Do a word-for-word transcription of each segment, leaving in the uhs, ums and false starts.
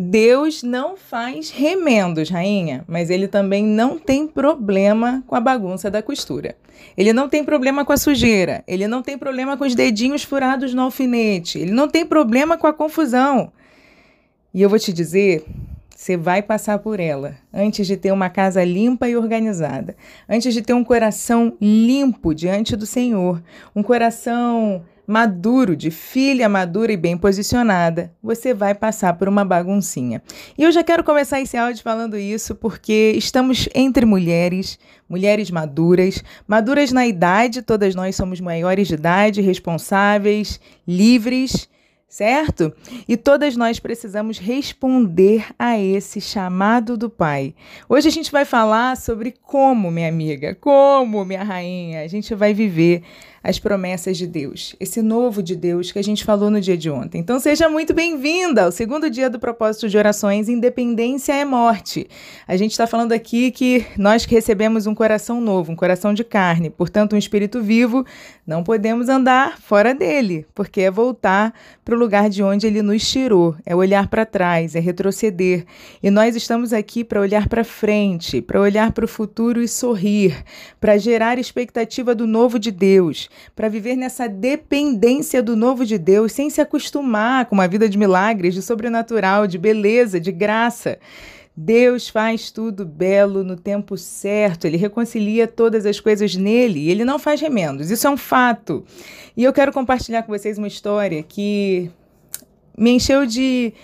Deus não faz remendos, rainha, mas ele também não tem problema com a bagunça da costura. Ele não tem problema com a sujeira, ele não tem problema com os dedinhos furados no alfinete, ele não tem problema com a confusão. E eu vou te dizer, você vai passar por ela antes de ter uma casa limpa e organizada, antes de ter um coração limpo diante do Senhor, um coração maduro, de filha madura e bem posicionada, você vai passar por uma baguncinha. E eu já quero começar esse áudio falando isso porque estamos entre mulheres, mulheres maduras, maduras na idade, todas nós somos maiores de idade, responsáveis, livres, certo? E todas nós precisamos responder a esse chamado do Pai. Hoje a gente vai falar sobre como, minha amiga, como, minha rainha, a gente vai viver as promessas de Deus, esse novo de Deus que a gente falou no dia de ontem. Então seja muito bem-vinda ao segundo dia do propósito de orações, Independência é Morte. A gente está falando aqui que nós que recebemos um coração novo, um coração de carne, portanto um espírito vivo, não podemos andar fora dele, porque é voltar para o lugar de onde ele nos tirou, é olhar para trás, é retroceder. E nós estamos aqui para olhar para frente, para olhar para o futuro e sorrir, para gerar expectativa do novo de Deus, para viver nessa dependência do novo de Deus, sem se acostumar com uma vida de milagres, de sobrenatural, de beleza, de graça. Deus faz tudo belo no tempo certo, Ele reconcilia todas as coisas nele, Ele não faz remendos, isso é um fato. E eu quero compartilhar com vocês uma história que me encheu de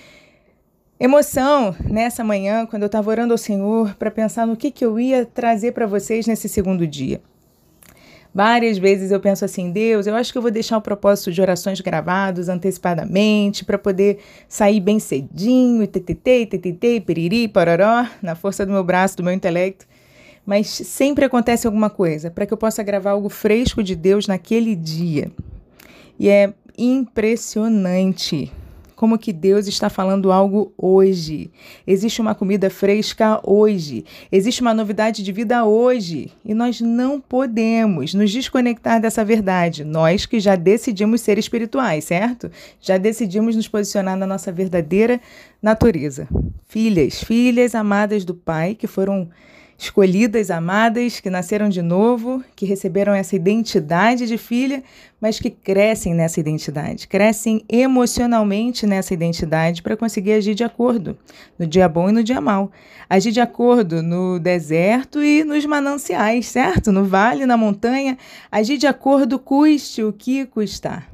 emoção nessa manhã, quando eu estava orando ao Senhor, para pensar no que, que eu ia trazer para vocês nesse segundo dia. Várias vezes eu penso assim, Deus, eu acho que eu vou deixar o propósito de orações gravados antecipadamente para poder sair bem cedinho, e ttt, ttt, piriri, pororó, na força do meu braço, do meu intelecto. Mas sempre acontece alguma coisa para que eu possa gravar algo fresco de Deus naquele dia. E é impressionante como que Deus está falando algo hoje. Existe uma comida fresca hoje. Existe uma novidade de vida hoje. E nós não podemos nos desconectar dessa verdade. Nós que já decidimos ser espirituais, certo? Já decidimos nos posicionar na nossa verdadeira natureza. Filhas, filhas amadas do Pai, que foram escolhidas, amadas, que nasceram de novo, que receberam essa identidade de filha, mas que crescem nessa identidade, crescem emocionalmente nessa identidade para conseguir agir de acordo, no dia bom e no dia mau. Agir de acordo no deserto e nos mananciais, certo? No vale, na montanha, agir de acordo custe o que custar.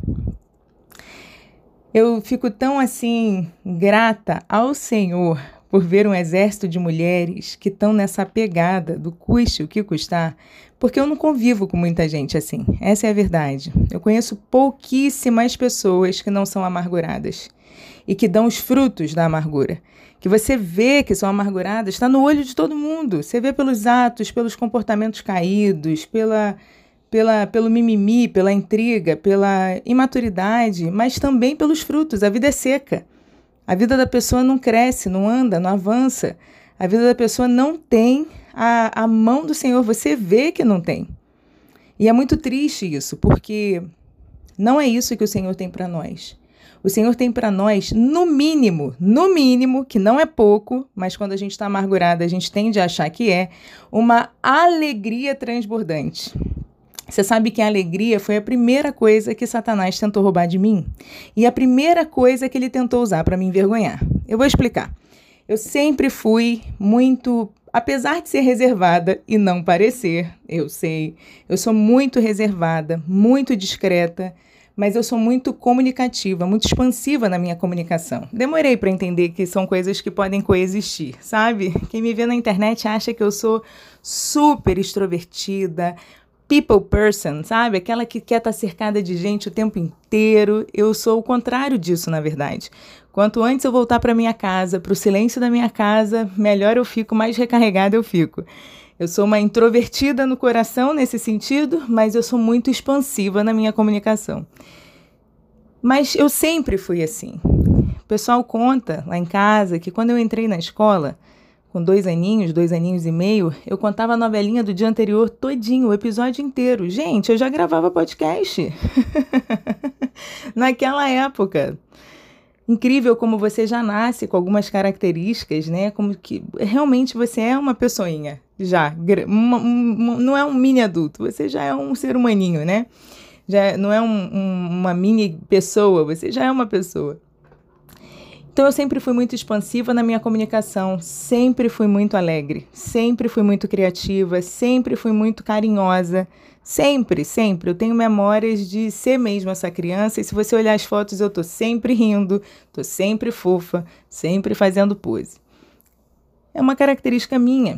Eu fico tão assim grata ao Senhor por ver um exército de mulheres que estão nessa pegada do custe o que custar, porque eu não convivo com muita gente assim, essa é a verdade. Eu conheço pouquíssimas pessoas que não são amarguradas e que dão os frutos da amargura. Que você vê que são amarguradas, está no olho de todo mundo, você vê pelos atos, pelos comportamentos caídos, pela, pela, pelo mimimi, pela intriga, pela imaturidade, mas também pelos frutos, a vida é seca. A vida da pessoa não cresce, não anda, não avança. A vida da pessoa não tem a, a mão do Senhor. Você vê que não tem. E é muito triste isso, porque não é isso que o Senhor tem para nós. O Senhor tem para nós, no mínimo, no mínimo, que não é pouco, mas quando a gente está amargurada, a gente tende a achar que é, uma alegria transbordante. Você sabe que a alegria foi a primeira coisa que Satanás tentou roubar de mim? E a primeira coisa que ele tentou usar para me envergonhar. Eu vou explicar. Eu sempre fui muito, apesar de ser reservada e não parecer, eu sei, eu sou muito reservada, muito discreta, mas eu sou muito comunicativa, muito expansiva na minha comunicação. Demorei para entender que são coisas que podem coexistir, sabe? Quem me vê na internet acha que eu sou super extrovertida, people person, sabe? Aquela que quer estar cercada de gente o tempo inteiro. Eu sou o contrário disso, na verdade. Quanto antes eu voltar para minha casa, para o silêncio da minha casa, melhor eu fico, mais recarregada eu fico. Eu sou uma introvertida no coração nesse sentido, mas eu sou muito expansiva na minha comunicação. Mas eu sempre fui assim. O pessoal conta lá em casa que quando eu entrei na escola, com dois aninhos, dois aninhos e meio, eu contava a novelinha do dia anterior todinho, o episódio inteiro. Gente, eu já gravava podcast naquela época. Incrível como você já nasce com algumas características, né? Como que realmente você é uma pessoinha, já. Uma, uma, não é um mini adulto, você já é um ser humaninho, né? Já não é um, um, uma mini pessoa, você já é uma pessoa. Então eu sempre fui muito expansiva na minha comunicação, sempre fui muito alegre, sempre fui muito criativa, sempre fui muito carinhosa. Sempre, sempre. Eu tenho memórias de ser mesmo essa criança, e se você olhar as fotos, eu tô sempre rindo, tô sempre fofa, sempre fazendo pose. É uma característica minha.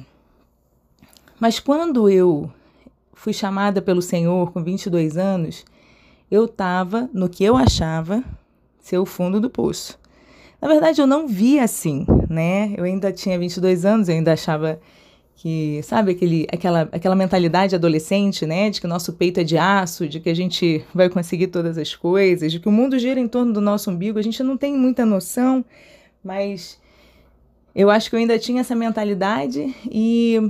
Mas quando eu fui chamada pelo Senhor com vinte e dois anos, eu estava no que eu achava ser o fundo do poço. Na verdade, eu não via assim, né? Eu ainda tinha vinte e dois anos, eu ainda achava que, sabe, aquele, aquela, aquela mentalidade adolescente, né, de que o nosso peito é de aço, de que a gente vai conseguir todas as coisas, de que o mundo gira em torno do nosso umbigo. A gente não tem muita noção, mas eu acho que eu ainda tinha essa mentalidade e,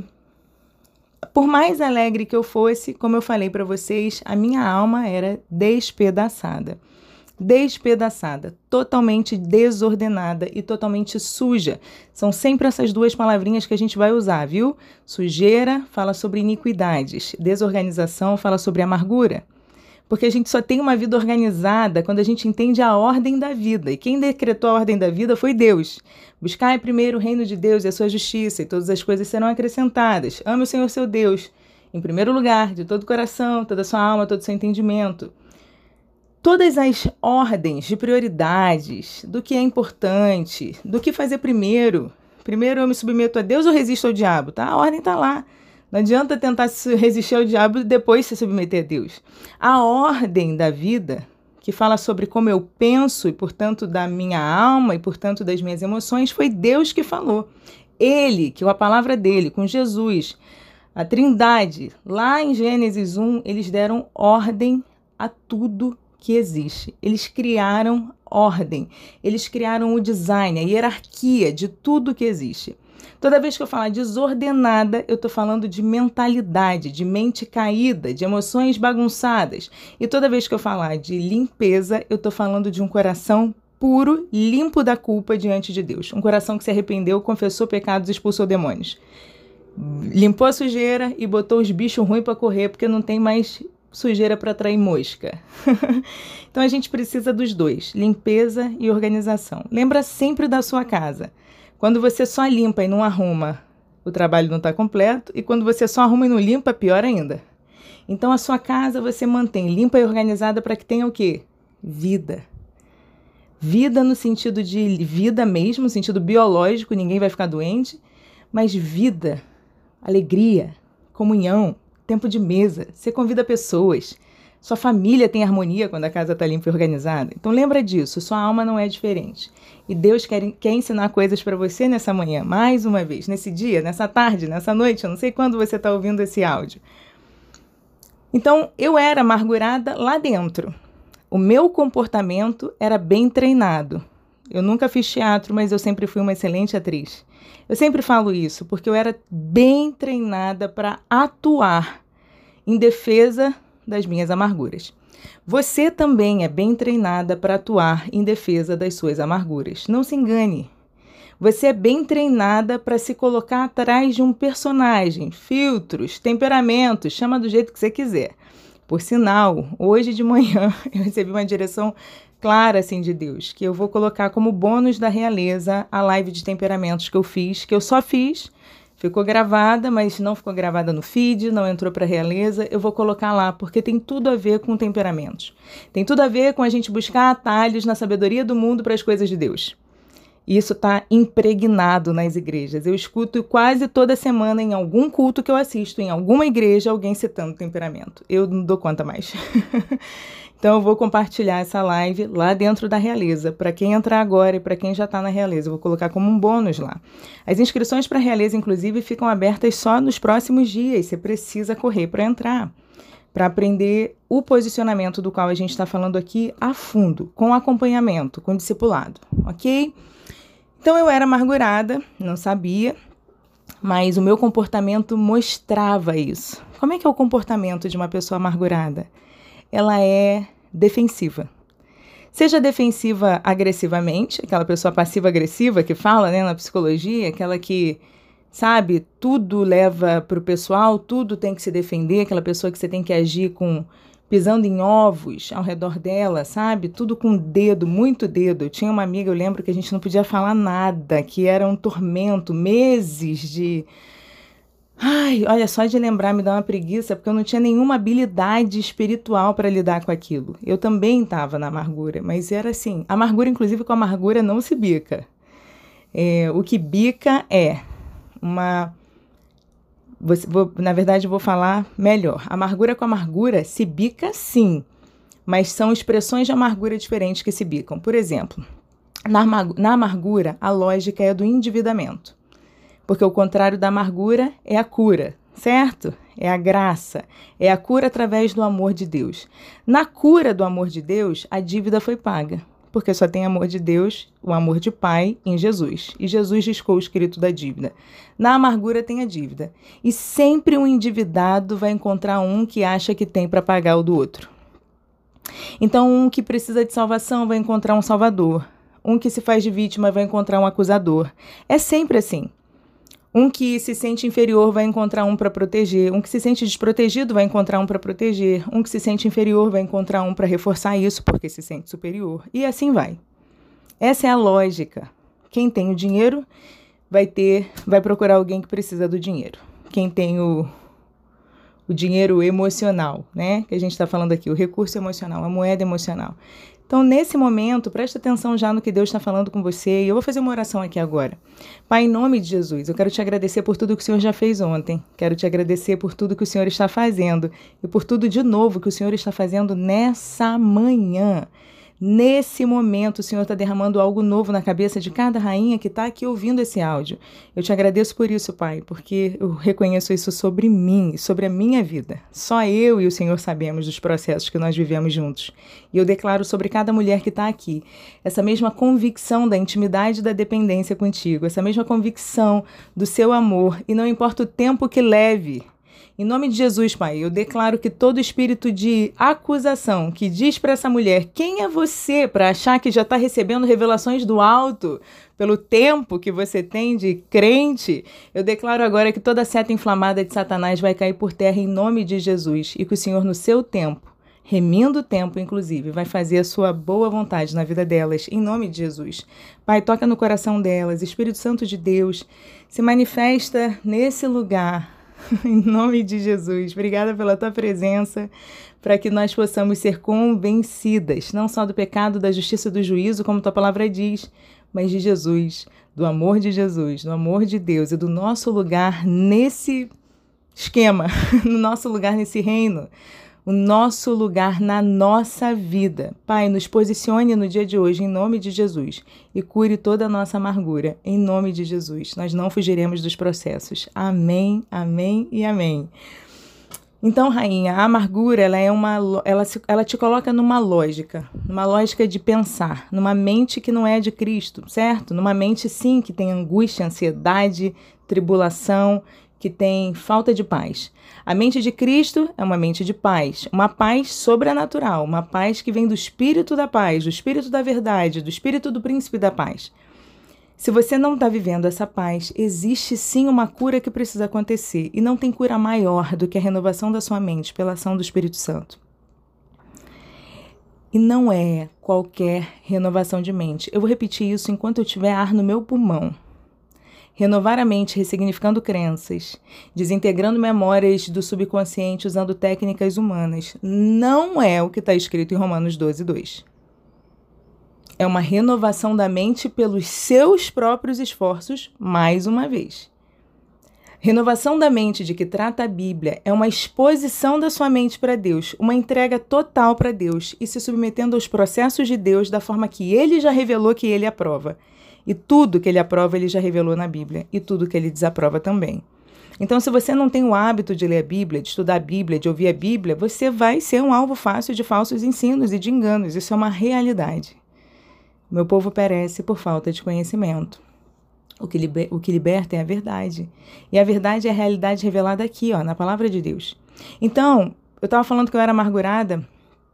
por mais alegre que eu fosse, como eu falei para vocês, a minha alma era despedaçada. Despedaçada, totalmente desordenada e totalmente suja. São sempre essas duas palavrinhas que a gente vai usar, viu? Sujeira fala sobre iniquidades, desorganização fala sobre amargura. Porque a gente só tem uma vida organizada quando a gente entende a ordem da vida. E quem decretou a ordem da vida foi Deus. Buscai primeiro o reino de Deus e a sua justiça, e todas as coisas serão acrescentadas. Ame o Senhor seu Deus, em primeiro lugar, de todo o coração, toda a sua alma, todo o seu entendimento. Todas as ordens de prioridades, do que é importante, do que fazer primeiro. Primeiro eu me submeto a Deus ou resisto ao diabo, tá? A ordem está lá. Não adianta tentar resistir ao diabo e depois se submeter a Deus. A ordem da vida, que fala sobre como eu penso e, portanto, da minha alma e, portanto, das minhas emoções, foi Deus que falou. Ele, que a palavra dele, com Jesus, a Trindade, lá em Gênesis um, eles deram ordem a tudo que existe. Eles criaram ordem, eles criaram o design, a hierarquia de tudo que existe. Toda vez que eu falar desordenada, eu estou falando de mentalidade, de mente caída, de emoções bagunçadas. E toda vez que eu falar de limpeza, eu estou falando de um coração puro, limpo da culpa diante de Deus. Um coração que se arrependeu, confessou pecados e expulsou demônios. Limpou a sujeira e botou os bichos ruins para correr, porque não tem mais sujeira para atrair mosca. Então a gente precisa dos dois, limpeza e organização. Lembra sempre da sua casa. Quando você só limpa e não arruma, o trabalho não está completo. E quando você só arruma e não limpa, pior ainda. Então a sua casa você mantém limpa e organizada para que tenha o quê? Vida. Vida no sentido de vida mesmo, no sentido biológico, ninguém vai ficar doente. Mas vida, alegria, comunhão, tempo de mesa, você convida pessoas, sua família tem harmonia quando a casa está limpa e organizada. Então lembra disso, sua alma não é diferente. E Deus quer, quer ensinar coisas para você nessa manhã, mais uma vez, nesse dia, nessa tarde, nessa noite, eu não sei quando você está ouvindo esse áudio. Então eu era amargurada lá dentro. O meu comportamento era bem treinado. Eu nunca fiz teatro, mas eu sempre fui uma excelente atriz. Eu sempre falo isso, porque eu era bem treinada para atuar em defesa das minhas amarguras. Você também é bem treinada para atuar em defesa das suas amarguras. Não se engane. Você é bem treinada para se colocar atrás de um personagem, filtros, temperamentos, chama do jeito que você quiser. Por sinal, hoje de manhã eu recebi uma direção clara assim de Deus, que eu vou colocar como bônus da realeza a live de temperamentos que eu fiz, que eu só fiz, ficou gravada, mas não ficou gravada no feed, não entrou para a realeza, eu vou colocar lá, porque tem tudo a ver com temperamentos. Tem tudo a ver com a gente buscar atalhos na sabedoria do mundo para as coisas de Deus. E isso está impregnado nas igrejas. Eu escuto quase toda semana em algum culto que eu assisto, em alguma igreja, alguém citando temperamento. Eu não dou conta mais. Então eu vou compartilhar essa live lá dentro da Realeza, para quem entrar agora e para quem já está na Realeza. Eu vou colocar como um bônus lá. As inscrições para a Realeza, inclusive, ficam abertas só nos próximos dias. Você precisa correr para entrar, para aprender o posicionamento do qual a gente está falando aqui a fundo, com acompanhamento, com discipulado, ok? Então eu era amargurada, não sabia, mas o meu comportamento mostrava isso. Como é que é o comportamento de uma pessoa amargurada? Ela é defensiva. Seja defensiva agressivamente, aquela pessoa passiva-agressiva que fala, né, na psicologia, aquela que, sabe, tudo leva para o pessoal, tudo tem que se defender, aquela pessoa que você tem que agir com pisando em ovos ao redor dela, sabe? Tudo com dedo, muito dedo. Eu tinha uma amiga, eu lembro que a gente não podia falar nada, que era um tormento, meses de... Ai, olha, só de lembrar me dá uma preguiça, porque eu não tinha nenhuma habilidade espiritual para lidar com aquilo. Eu também estava na amargura, mas era assim, a amargura, inclusive com a amargura, não se bica. É, o que bica é uma... Vou, na verdade, eu vou falar melhor. Amargura com amargura se bica sim, mas são expressões de amargura diferentes que se bicam. Por exemplo, na, na amargura, a lógica é do endividamento, porque o contrário da amargura é a cura, certo? É a graça, é a cura através do amor de Deus. Na cura do amor de Deus, a dívida foi paga, porque só tem amor de Deus, o amor de Pai em Jesus. E Jesus riscou o escrito da dívida. Na amargura tem a dívida. E sempre um endividado vai encontrar um que acha que tem para pagar o do outro. Então, um que precisa de salvação vai encontrar um salvador. Um que se faz de vítima vai encontrar um acusador. É sempre assim. Um que se sente inferior vai encontrar um para proteger. Um que se sente desprotegido vai encontrar um para proteger. Um que se sente inferior vai encontrar um para reforçar isso porque se sente superior. E assim vai. Essa é a lógica. Quem tem o dinheiro vai ter, vai procurar alguém que precisa do dinheiro. Quem tem o, o dinheiro emocional, né? Que a gente está falando aqui, o recurso emocional, a moeda emocional. Então, nesse momento, preste atenção já no que Deus está falando com você. E eu vou fazer uma oração aqui agora. Pai, em nome de Jesus, eu quero te agradecer por tudo que o Senhor já fez ontem. Quero te agradecer por tudo que o Senhor está fazendo. E por tudo de novo que o Senhor está fazendo nessa manhã. Nesse momento, o Senhor está derramando algo novo na cabeça de cada rainha que está aqui ouvindo esse áudio. Eu te agradeço por isso, Pai, porque eu reconheço isso sobre mim, sobre a minha vida. Só eu e o Senhor sabemos dos processos que nós vivemos juntos. E eu declaro sobre cada mulher que está aqui essa mesma convicção da intimidade e da dependência contigo, essa mesma convicção do seu amor, e não importa o tempo que leve. Em nome de Jesus, Pai, eu declaro que todo espírito de acusação que diz para essa mulher quem é você para achar que já está recebendo revelações do alto pelo tempo que você tem de crente, eu declaro agora que toda seta inflamada de Satanás vai cair por terra em nome de Jesus e que o Senhor, no seu tempo, remindo o tempo, inclusive, vai fazer a sua boa vontade na vida delas, em nome de Jesus. Pai, toca no coração delas, Espírito Santo de Deus, se manifesta nesse lugar, em nome de Jesus. Obrigada pela tua presença, para que nós possamos ser convencidas, não só do pecado, da justiça e do juízo, como tua palavra diz, mas de Jesus, do amor de Jesus, do amor de Deus e do nosso lugar nesse esquema, no nosso lugar nesse reino, o nosso lugar na nossa vida. Pai, nos posicione no dia de hoje, em nome de Jesus, e cure toda a nossa amargura, em nome de Jesus. Nós não fugiremos dos processos. Amém, amém e amém. Então, rainha, a amargura, ela, é uma, ela, ela te coloca numa lógica, numa lógica de pensar, numa mente que não é de Cristo, certo? Numa mente, sim, que tem angústia, ansiedade, tribulação, que tem falta de paz. A mente de Cristo é uma mente de paz, uma paz sobrenatural, uma paz que vem do Espírito da paz, do Espírito da verdade, do Espírito do Príncipe da paz. Se você não está vivendo essa paz, existe sim uma cura que precisa acontecer, e não tem cura maior do que a renovação da sua mente pela ação do Espírito Santo. E não é qualquer renovação de mente. Eu vou repetir isso enquanto eu tiver ar no meu pulmão. Renovar a mente ressignificando crenças, desintegrando memórias do subconsciente usando técnicas humanas, não é o que está escrito em Romanos doze, dois. É uma renovação da mente pelos seus próprios esforços, mais uma vez. Renovação da mente de que trata a Bíblia é uma exposição da sua mente para Deus, uma entrega total para Deus e se submetendo aos processos de Deus da forma que Ele já revelou que Ele aprova. E tudo que Ele aprova, Ele já revelou na Bíblia. E tudo que Ele desaprova também. Então, se você não tem o hábito de ler a Bíblia, de estudar a Bíblia, de ouvir a Bíblia, você vai ser um alvo fácil de falsos ensinos e de enganos. Isso é uma realidade. Meu povo perece por falta de conhecimento. O que, liber, o que liberta é a verdade. E a verdade é a realidade revelada aqui, ó, na palavra de Deus. Então, eu estava falando que eu era amargurada.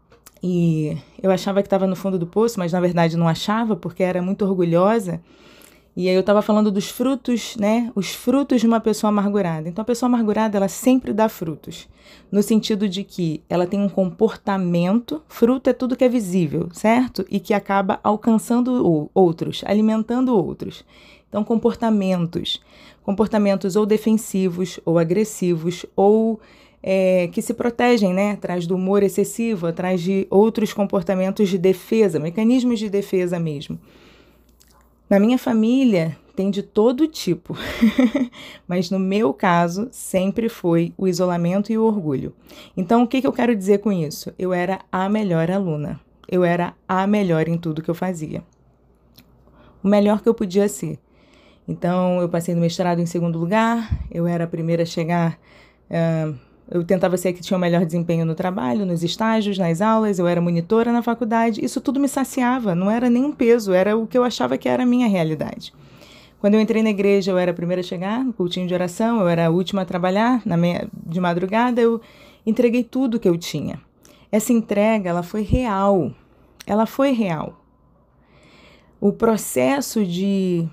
E eu achava que estava no fundo do poço, mas na verdade não achava, porque era muito orgulhosa. E aí eu estava falando dos frutos, né? Os frutos de uma pessoa amargurada. Então a pessoa amargurada, ela sempre dá frutos. No sentido de que ela tem um comportamento, fruto é tudo que é visível, certo? E que acaba alcançando outros, alimentando outros. Então comportamentos, comportamentos ou defensivos, ou agressivos, ou é, que se protegem, né? Atrás do humor excessivo, atrás de outros comportamentos de defesa, mecanismos de defesa mesmo. Na minha família tem de todo tipo, mas no meu caso sempre foi o isolamento e o orgulho. Então o que, que eu quero dizer com isso? Eu era a melhor aluna, eu era a melhor em tudo que eu fazia, o melhor que eu podia ser. Então eu passei no mestrado em segundo lugar, eu era a primeira a chegar, uh, eu tentava ser a que tinha o melhor desempenho no trabalho, nos estágios, nas aulas, eu era monitora na faculdade, isso tudo me saciava, não era nem um peso, era o que eu achava que era a minha realidade. Quando eu entrei na igreja, eu era a primeira a chegar, no cultinho de oração, eu era a última a trabalhar, na meia, de madrugada eu entreguei tudo que eu tinha. Essa entrega, ela foi real, ela foi real. O processo de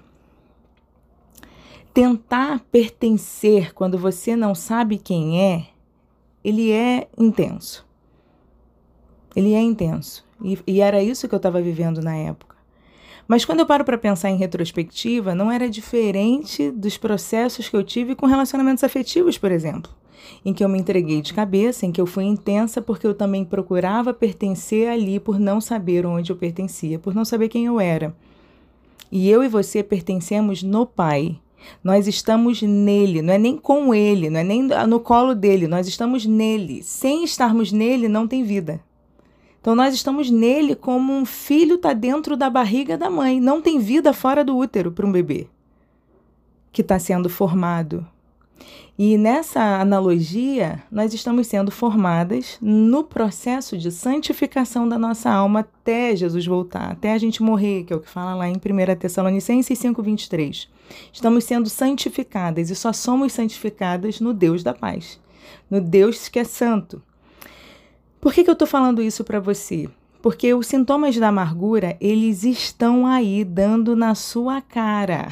tentar pertencer quando você não sabe quem é, ele é intenso. Ele é intenso. E, e era isso que eu estava vivendo na época. Mas quando eu paro para pensar em retrospectiva, não era diferente dos processos que eu tive com relacionamentos afetivos, por exemplo, em que eu me entreguei de cabeça, em que eu fui intensa porque eu também procurava pertencer ali por não saber onde eu pertencia, por não saber quem eu era. E eu e você pertencemos no Pai. Nós estamos nele, não é nem com ele, não é nem no colo dele, nós estamos nele. Sem estarmos nele, não tem vida. Então nós estamos nele como um filho está dentro da barriga da mãe. Não tem vida fora do útero para um bebê que está sendo formado. E nessa analogia, nós estamos sendo formadas no processo de santificação da nossa alma até Jesus voltar, até a gente morrer, que é o que fala lá em primeira Tessalonicenses cinco, vinte e três. Estamos sendo santificadas e só somos santificadas no Deus da paz, no Deus que é santo. Por que que eu estou falando isso para você? Porque os sintomas da amargura, eles estão aí dando na sua cara.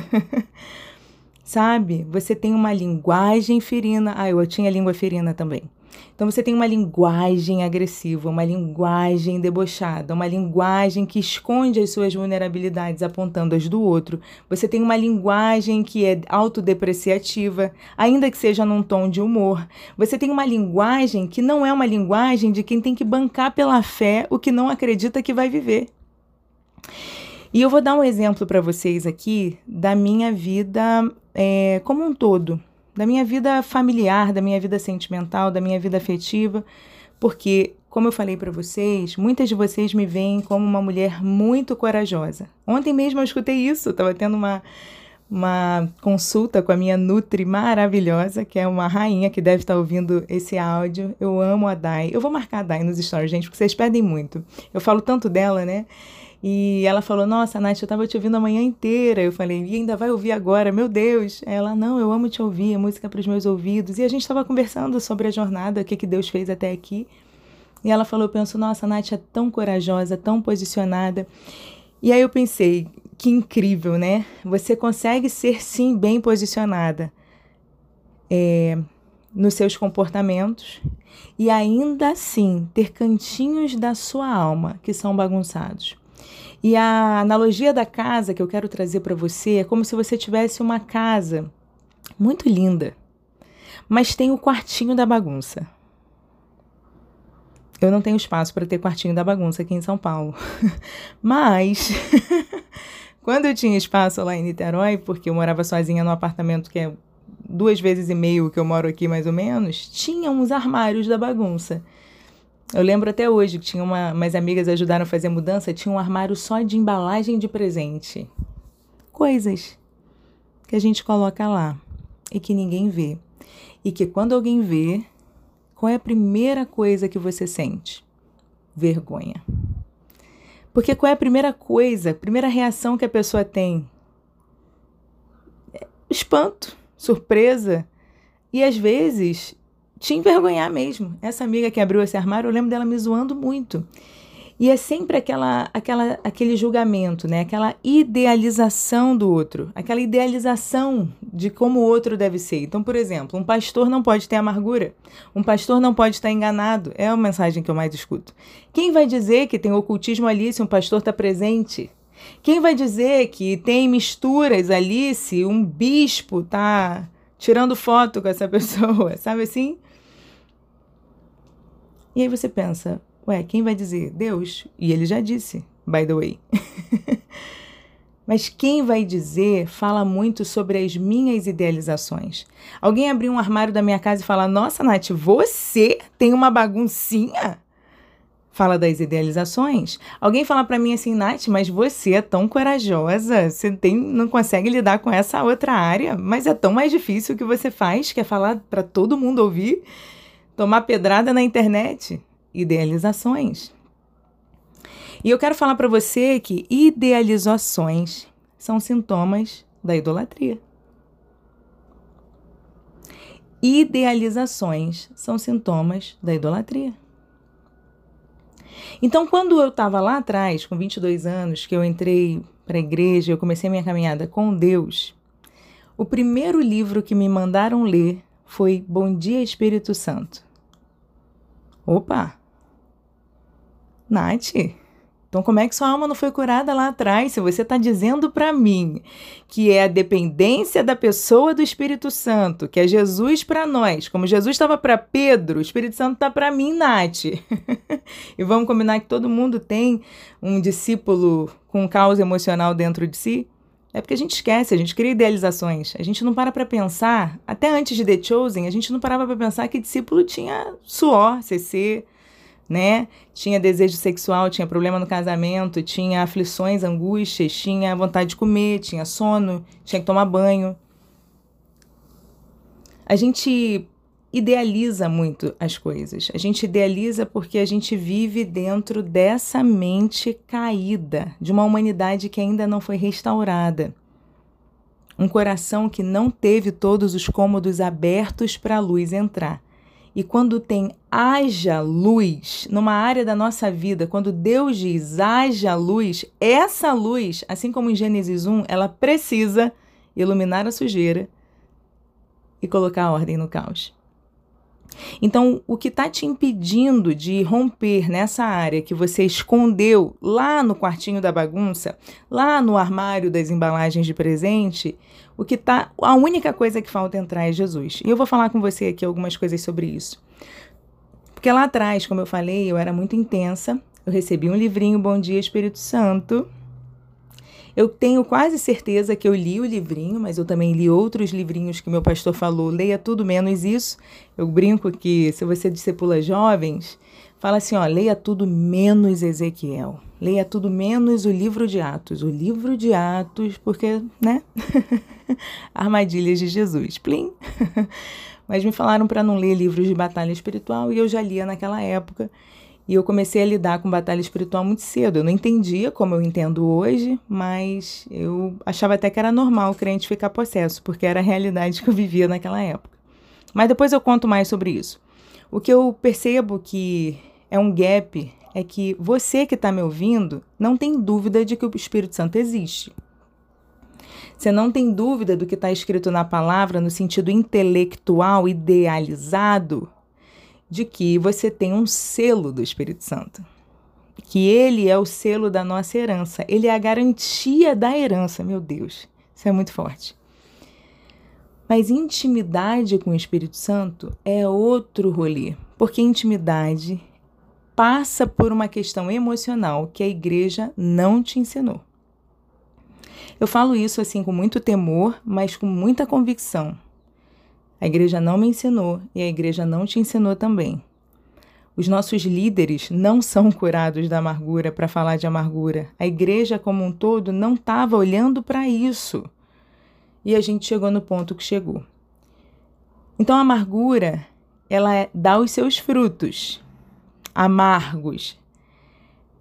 Sabe? Você tem uma linguagem ferina. Ah, eu tinha língua ferina também. Então você tem uma linguagem agressiva, uma linguagem debochada, uma linguagem que esconde as suas vulnerabilidades apontando as do outro. Você tem uma linguagem que é autodepreciativa, ainda que seja num tom de humor. Você tem uma linguagem que não é uma linguagem de quem tem que bancar pela fé o que não acredita que vai viver. E eu vou dar um exemplo para vocês aqui da minha vida é, como um todo, da minha vida familiar, da minha vida sentimental, da minha vida afetiva, porque, como eu falei para vocês, muitas de vocês me veem como uma mulher muito corajosa. Ontem mesmo eu escutei isso, estava tendo uma, uma consulta com a minha Nutri maravilhosa, que é uma rainha que deve estar ouvindo esse áudio. Eu amo a Dai. Eu vou marcar a Dai nos stories, gente, porque vocês pedem muito. Eu falo tanto dela, né? E ela falou, nossa, Nath, eu estava te ouvindo a manhã inteira. Eu falei, e ainda vai ouvir agora? Meu Deus. Ela, não, eu amo te ouvir, é música para os meus ouvidos. E a gente estava conversando sobre a jornada, o que, que Deus fez até aqui. E ela falou, eu penso, nossa, a Nath é tão corajosa, tão posicionada. E aí eu pensei, que incrível, né? Você consegue ser, sim, bem posicionada é, nos seus comportamentos e ainda assim ter cantinhos da sua alma que são bagunçados. E a analogia da casa que eu quero trazer para você é como se você tivesse uma casa muito linda, mas tem o quartinho da bagunça. Eu não tenho espaço para ter quartinho da bagunça aqui em São Paulo. Mas, quando eu tinha espaço lá em Niterói, porque eu morava sozinha num apartamento que é duas vezes e meio que eu moro aqui mais ou menos, tinha uns armários da bagunça. Eu lembro até hoje que tinha uma, umas amigas ajudaram a fazer a mudança, tinha um armário só de embalagem de presente. Coisas que a gente coloca lá e que ninguém vê. E que quando alguém vê, qual é a primeira coisa que você sente? Vergonha. Porque qual é a primeira coisa, a primeira reação que a pessoa tem? Espanto, surpresa e às vezes te envergonhar mesmo. Essa amiga que abriu esse armário, eu lembro dela me zoando muito. E é sempre aquela, aquela, aquele julgamento, né? Aquela idealização do outro, aquela idealização de como o outro deve ser. Então, por exemplo, um pastor não pode ter amargura, um pastor não pode estar enganado. É a mensagem que eu mais escuto. Quem vai dizer que tem ocultismo ali se um pastor está presente? Quem vai dizer que tem misturas ali se um bispo está tirando foto com essa pessoa? Sabe assim? E aí você pensa... Ué, quem vai dizer? Deus. E ele já disse, by the way. Mas quem vai dizer fala muito sobre as minhas idealizações. Alguém abrir um armário da minha casa e falar, nossa, Nath, você tem uma baguncinha? Fala das idealizações. Alguém fala pra mim assim, Nath, mas você é tão corajosa, você tem, não consegue lidar com essa outra área, mas é tão mais difícil o que você faz, quer falar pra todo mundo ouvir, tomar pedrada na internet. Idealizações. E eu quero falar para você que idealizações são sintomas da idolatria. Idealizações são sintomas da idolatria. Então, quando eu estava lá atrás, com vinte e dois anos, que eu entrei para a igreja, eu comecei minha caminhada com Deus, o primeiro livro que me mandaram ler foi Bom Dia, Espírito Santo. Opa! Nath, então como é que sua alma não foi curada lá atrás? Se você está dizendo para mim que é a dependência da pessoa do Espírito Santo, que é Jesus para nós, como Jesus estava para Pedro, o Espírito Santo está para mim, Nath. E vamos combinar que todo mundo tem um discípulo com causa emocional dentro de si? É porque a gente esquece, a gente cria idealizações. A gente não para para pensar, até antes de The Chosen, a gente não parava para pensar que discípulo tinha suor, C C, né? Tinha desejo sexual, tinha problema no casamento, tinha aflições, angústias, tinha vontade de comer, tinha sono, tinha que tomar banho. A gente idealiza muito as coisas. A gente idealiza porque a gente vive dentro dessa mente caída, de uma humanidade que ainda não foi restaurada. Um coração que não teve todos os cômodos abertos para a luz entrar. E quando tem haja luz numa área da nossa vida, quando Deus diz haja luz, essa luz, assim como em Gênesis um, ela precisa iluminar a sujeira e colocar a ordem no caos. Então, o que está te impedindo de romper nessa área que você escondeu lá no quartinho da bagunça, lá no armário das embalagens de presente, o que tá, a única coisa que falta entrar é Jesus. E eu vou falar com você aqui algumas coisas sobre isso. Porque lá atrás, como eu falei, eu era muito intensa, eu recebi um livrinho Bom Dia, Espírito Santo. Eu tenho quase certeza que eu li o livrinho, mas eu também li outros livrinhos que meu pastor falou, leia tudo menos isso. Eu brinco que se você discipula jovens, fala assim, ó, leia tudo menos Ezequiel. Leia tudo menos o livro de Atos. O livro de Atos, porque, né? Armadilhas de Jesus. Plim! Mas me falaram para não ler livros de batalha espiritual e eu já lia naquela época. E eu comecei a lidar com batalha espiritual muito cedo. Eu não entendia como eu entendo hoje, mas eu achava até que era normal o crente ficar possesso, porque era a realidade que eu vivia naquela época. Mas depois eu conto mais sobre isso. O que eu percebo que é um gap é que você que está me ouvindo não tem dúvida de que o Espírito Santo existe. Você não tem dúvida do que está escrito na palavra no sentido intelectual, idealizado, de que você tem um selo do Espírito Santo, que ele é o selo da nossa herança, ele é a garantia da herança, meu Deus, isso é muito forte. Mas intimidade com o Espírito Santo é outro rolê, porque intimidade passa por uma questão emocional que a igreja não te ensinou. Eu falo isso assim com muito temor, mas com muita convicção. A igreja não me ensinou e a igreja não te ensinou também. Os nossos líderes não são curados da amargura para falar de amargura. A igreja como um todo não estava olhando para isso. E a gente chegou no ponto que chegou. Então a amargura, ela é, dá os seus frutos amargos,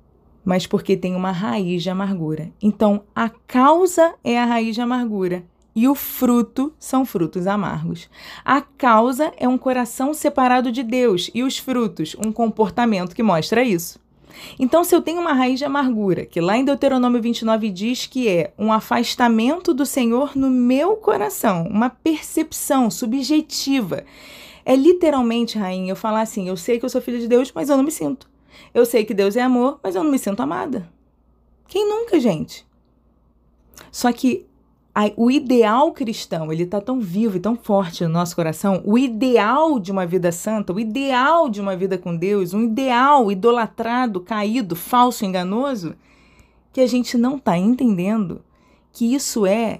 mas porque tem uma raiz de amargura. Então a causa é a raiz de amargura e o fruto são frutos amargos. A causa é um coração separado de Deus e os frutos, um comportamento que mostra isso. Então, se eu tenho uma raiz de amargura, que lá em Deuteronômio vinte e nove diz que é um afastamento do Senhor no meu coração, uma percepção subjetiva, é literalmente, rainha, eu falar assim, eu sei que eu sou filha de Deus, mas eu não me sinto. Eu sei que Deus é amor, mas eu não me sinto amada. Quem nunca, gente? Só que a, o ideal cristão, ele está tão vivo e tão forte no nosso coração, o ideal de uma vida santa, o ideal de uma vida com Deus, um ideal idolatrado, caído, falso, enganoso, que a gente não está entendendo que isso é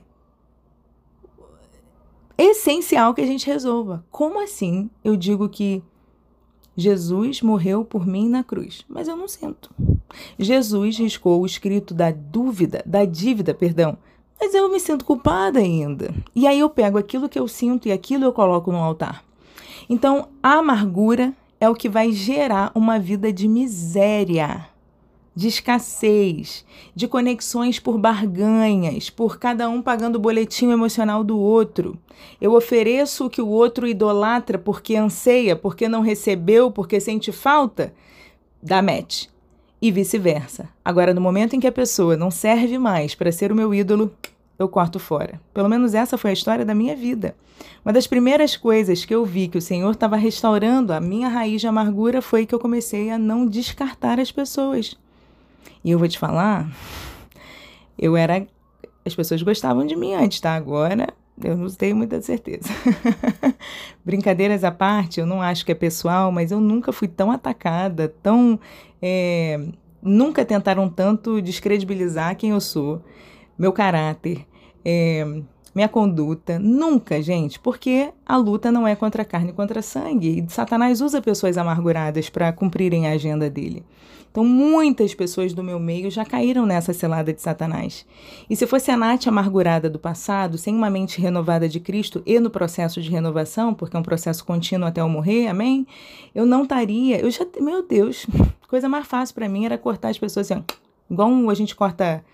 essencial que a gente resolva. Como assim eu digo que Jesus morreu por mim na cruz, mas eu não sinto? Jesus riscou o escrito da dúvida, da dívida, perdão, mas eu me sinto culpada ainda. E aí eu pego aquilo que eu sinto e aquilo eu coloco no altar. Então, a amargura é o que vai gerar uma vida de miséria, de escassez, de conexões por barganhas, por cada um pagando o boletim emocional do outro. Eu ofereço o que o outro idolatra porque anseia, porque não recebeu, porque sente falta, dá match. E vice-versa. Agora, no momento em que a pessoa não serve mais para ser o meu ídolo, eu corto fora. Pelo menos essa foi a história da minha vida. Uma das primeiras coisas que eu vi que o Senhor estava restaurando a minha raiz de amargura foi que eu comecei a não descartar as pessoas. E eu vou te falar, eu era... As pessoas gostavam de mim antes, tá? Agora, eu não tenho muita certeza. Brincadeiras à parte, eu não acho que é pessoal, mas eu nunca fui tão atacada, tão... É, nunca tentaram tanto descredibilizar quem eu sou, meu caráter, é, minha conduta. Nunca, gente, porque a luta não é contra a carne, contra sangue. E Satanás usa pessoas amarguradas para cumprirem a agenda dele. Então, muitas pessoas do meu meio já caíram nessa cilada de Satanás. E se fosse a Nath amargurada do passado, sem uma mente renovada de Cristo e no processo de renovação, porque é um processo contínuo até eu morrer, amém? Eu não estaria... Eu já... Meu Deus, coisa mais fácil para mim era cortar as pessoas assim, ó, igual a gente corta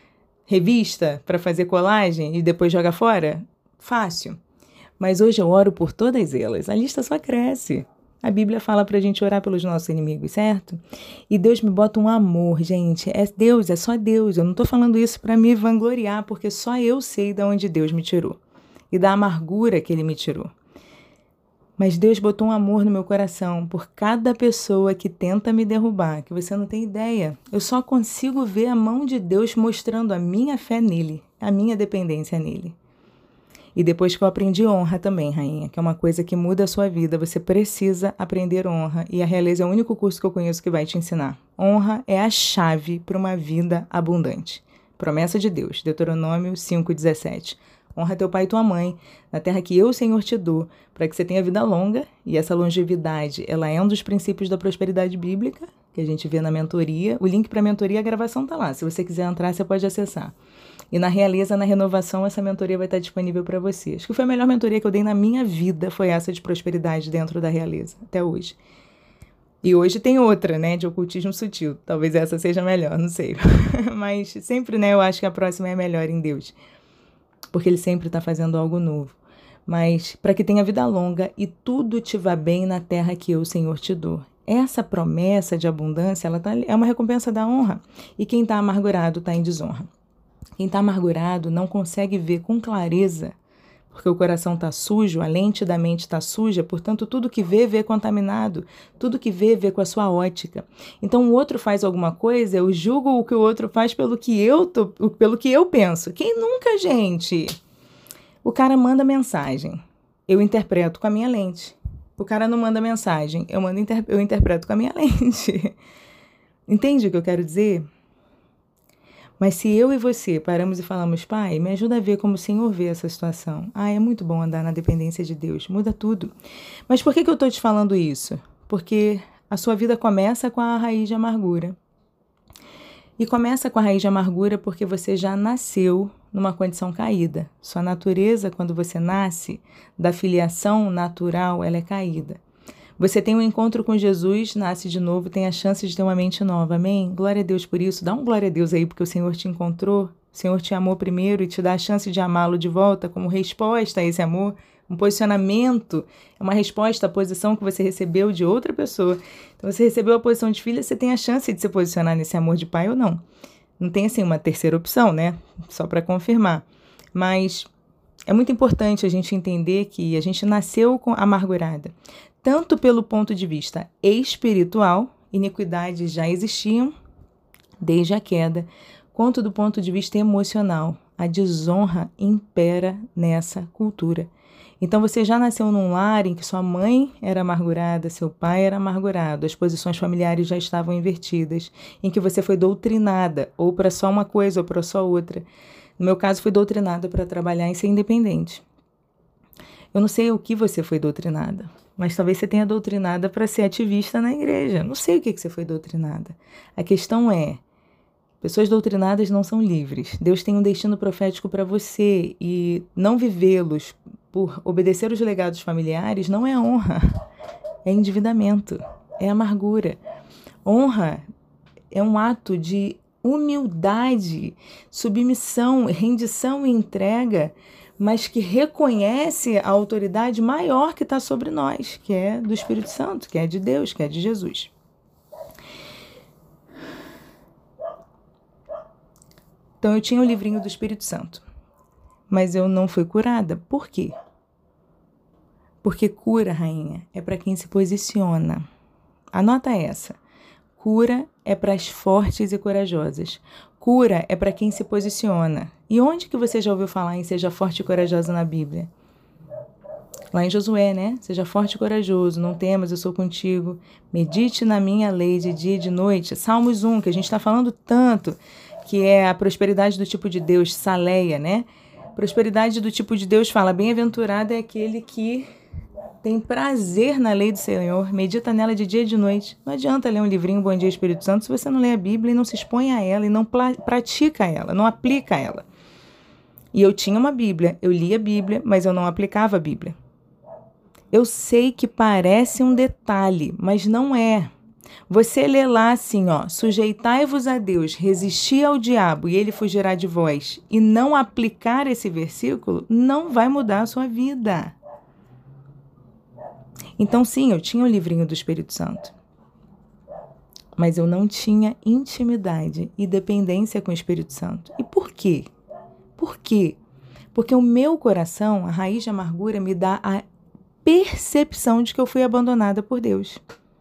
revista para fazer colagem e depois joga fora. Fácil. Mas hoje eu oro por todas elas. A lista só cresce. A Bíblia fala pra gente orar pelos nossos inimigos, certo? E Deus me bota um amor, gente. É Deus, é só Deus. Eu não tô falando isso pra me vangloriar, porque só eu sei de onde Deus me tirou. E da amargura que Ele me tirou. Mas Deus botou um amor no meu coração por cada pessoa que tenta me derrubar, que você não tem ideia. Eu só consigo ver a mão de Deus mostrando a minha fé nele, a minha dependência nele. E depois que eu aprendi honra também, rainha, que é uma coisa que muda a sua vida, você precisa aprender honra. E a Realeza é o único curso que eu conheço que vai te ensinar. Honra é a chave para uma vida abundante. Promessa de Deus, Deuteronômio cinco, dezessete. Honra teu pai e tua mãe, na terra que eu, Senhor, te dou, para que você tenha vida longa. E essa longevidade, ela é um dos princípios da prosperidade bíblica, que a gente vê na mentoria. O link para a mentoria, a gravação tá lá. Se você quiser entrar, você pode acessar. E na Realeza, na renovação, essa mentoria vai estar disponível para você. Acho que foi a melhor mentoria que eu dei na minha vida, foi essa de prosperidade dentro da Realeza, até hoje. E hoje tem outra, né, de ocultismo sutil. Talvez essa seja melhor, não sei. Mas sempre, né, eu acho que a próxima é melhor em Deus. Porque Ele sempre está fazendo algo novo. Mas para que tenha vida longa e tudo te vá bem na terra que eu, Senhor, te dou. Essa promessa de abundância, ela tá, é uma recompensa da honra. E quem está amargurado está em desonra. Quem está amargurado não consegue ver com clareza, porque o coração está sujo, a lente da mente está suja, portanto, tudo que vê, vê contaminado, tudo que vê, vê com a sua ótica. Então, o outro faz alguma coisa, eu julgo o que o outro faz pelo que eu, tô, pelo que eu penso. Quem nunca, gente? O cara manda mensagem, eu interpreto com a minha lente. O cara não manda mensagem, eu, mando, eu interpreto com a minha lente. Entende o que eu quero dizer? Mas se eu e você paramos e falamos, pai, me ajuda a ver como o Senhor vê essa situação. Ah, é muito bom andar na dependência de Deus, muda tudo. Mas por que que eu estou te falando isso? Porque a sua vida começa com a raiz de amargura. E começa com a raiz de amargura porque você já nasceu numa condição caída. Sua natureza, quando você nasce, da filiação natural, ela é caída. Você tem um encontro com Jesus, nasce de novo, tem a chance de ter uma mente nova, amém? Glória a Deus por isso, dá um glória a Deus aí, porque o Senhor te encontrou O Senhor te amou primeiro e te dá a chance de amá-lo de volta como resposta a esse amor. Um posicionamento é uma resposta à posição que você recebeu de outra pessoa. Então, você recebeu a posição de filha, você tem a chance de se posicionar nesse amor de pai ou não. Não tem, assim, uma terceira opção, né? Só para confirmar. Mas é muito importante a gente entender que a gente nasceu com amargurada. Tanto pelo ponto de vista espiritual, iniquidades já existiam desde a queda, quanto do ponto de vista emocional. A desonra impera nessa cultura. Então, você já nasceu num lar em que sua mãe era amargurada, seu pai era amargurado, as posições familiares já estavam invertidas, em que você foi doutrinada, ou para só uma coisa ou para só outra. No meu caso, fui doutrinada para trabalhar em ser independente. Eu não sei o que você foi doutrinada, mas talvez você tenha doutrinada para ser ativista na igreja. Não sei o que você foi doutrinada. A questão é, pessoas doutrinadas não são livres. Deus tem um destino profético para você e não vivê-los por obedecer os legados familiares não é honra, é endividamento, é amargura. Honra é um ato de humildade, submissão, rendição e entrega, mas que reconhece a autoridade maior que está sobre nós, que é do Espírito Santo, que é de Deus, que é de Jesus. Então, eu tinha o livrinho do Espírito Santo, mas eu não fui curada. Por quê? Porque cura, rainha, é para quem se posiciona. Anota essa. Cura é para as fortes e corajosas. Cura é para quem se posiciona. E onde que você já ouviu falar em seja forte e corajosa na Bíblia? Lá em Josué, né? Seja forte e corajoso, não temas, eu sou contigo. Medite na minha lei de dia e de noite. Salmos um, que a gente está falando tanto, que é a prosperidade do tipo de Deus, Saleia, né? Prosperidade do tipo de Deus fala, bem-aventurado é aquele que tem prazer na lei do Senhor, medita nela de dia e de noite. Não adianta ler um livrinho Bom Dia Espírito Santo se você não lê a Bíblia e não se expõe a ela e não pratica ela, não aplica ela. E eu tinha uma Bíblia, eu lia a Bíblia, mas eu não aplicava a Bíblia. Eu sei que parece um detalhe, mas não é. Você lê lá assim, ó, sujeitai-vos a Deus, resisti ao diabo e ele fugirá de vós, e não aplicar esse versículo, não vai mudar a sua vida. Então, sim, eu tinha o livrinho do Espírito Santo, mas eu não tinha intimidade e dependência com o Espírito Santo. E por quê? Por quê? Porque o meu coração, a raiz de amargura, me dá a percepção de que eu fui abandonada por Deus.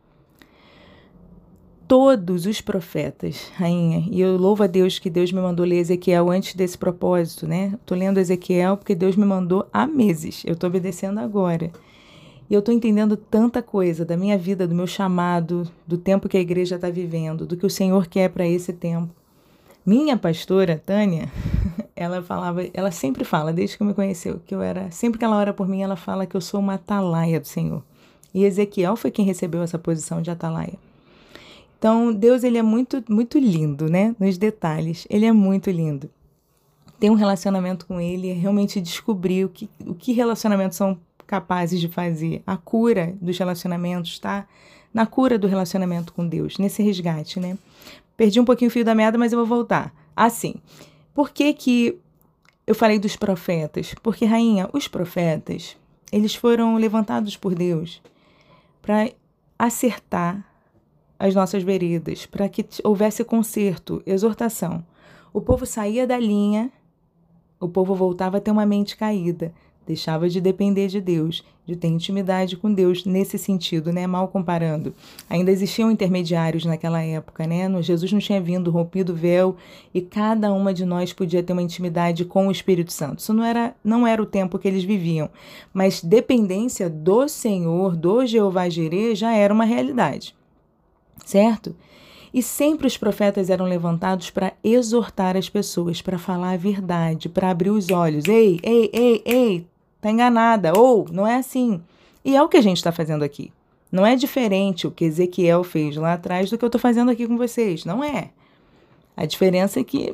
Todos os profetas, rainha, e eu louvo a Deus que Deus me mandou ler Ezequiel antes desse propósito, né? Estou lendo Ezequiel porque Deus me mandou há meses, eu estou obedecendo agora. E eu estou entendendo tanta coisa da minha vida, do meu chamado, do tempo que a igreja está vivendo, do que o Senhor quer para esse tempo. Minha pastora, Tânia, ela falava, ela sempre fala, desde que me conheceu, que eu era, sempre que ela ora por mim, ela fala que eu sou uma atalaia do Senhor. E Ezequiel foi quem recebeu essa posição de atalaia. Então, Deus, ele é muito, muito lindo, né? Nos detalhes, ele é muito lindo. Ter um relacionamento com ele é realmente descobrir o que, o que relacionamentos são capazes de fazer. A cura dos relacionamentos, tá? Na cura do relacionamento com Deus, nesse resgate, né? Perdi um pouquinho o fio da meada, mas eu vou voltar. Assim, por que que eu falei dos profetas? Porque, rainha, os profetas, eles foram levantados por Deus para acertar as nossas veredas, para que houvesse conserto, exortação. O povo saía da linha, o povo voltava a ter uma mente caída, deixava de depender de Deus, de ter intimidade com Deus nesse sentido, né? Mal comparando. Ainda existiam intermediários naquela época, né? Jesus não tinha vindo, rompido o véu, e cada uma de nós podia ter uma intimidade com o Espírito Santo. Isso não era, não era o tempo que eles viviam, mas dependência do Senhor, do Jeová Jireh, já era uma realidade. Certo? E sempre os profetas eram levantados para exortar as pessoas, para falar a verdade, para abrir os olhos. Ei, ei, ei, ei, tá enganada, ou não é assim. E é o que a gente está fazendo aqui. Não é diferente o que Ezequiel fez lá atrás do que eu estou fazendo aqui com vocês. Não é. A diferença é que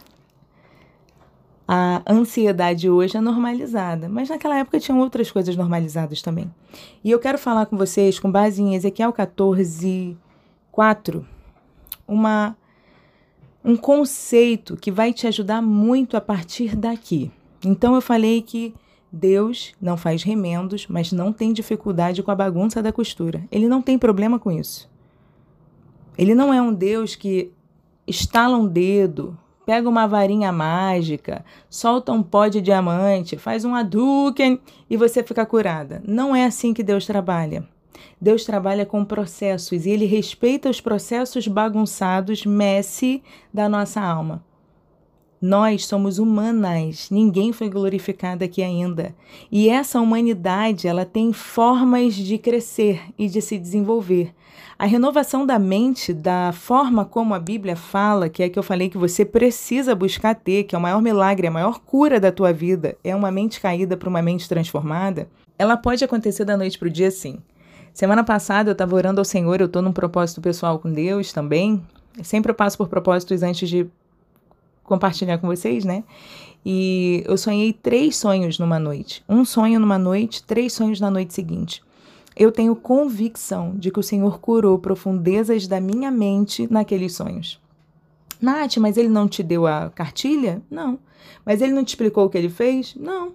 a ansiedade hoje é normalizada, mas naquela época tinham outras coisas normalizadas também. E eu quero falar com vocês, com base em Ezequiel catorze, quatro, uma, um conceito que vai te ajudar muito a partir daqui. Então eu falei que Deus não faz remendos, mas não tem dificuldade com a bagunça da costura. Ele não tem problema com isso. Ele não é um Deus que estala um dedo, pega uma varinha mágica, solta um pó de diamante, faz um Hadouken e você fica curada. Não é assim que Deus trabalha. Deus trabalha com processos e Ele respeita os processos bagunçados, messy da nossa alma. Nós somos humanas, ninguém foi glorificado aqui ainda. E essa humanidade, ela tem formas de crescer e de se desenvolver. A renovação da mente, da forma como a Bíblia fala, que é que eu falei que você precisa buscar ter, que é o maior milagre, a maior cura da tua vida, é uma mente caída para uma mente transformada, ela pode acontecer da noite para o dia, sim. Semana passada eu estava orando ao Senhor, eu estou num propósito pessoal com Deus também. Eu sempre passo por propósitos antes de compartilhar com vocês, né? E eu sonhei três sonhos numa noite. Um sonho numa noite, três sonhos na noite seguinte. Eu tenho convicção de que o Senhor curou profundezas da minha mente naqueles sonhos. Nath, mas ele não te deu a cartilha? Não. Mas ele não te explicou o que ele fez? Não.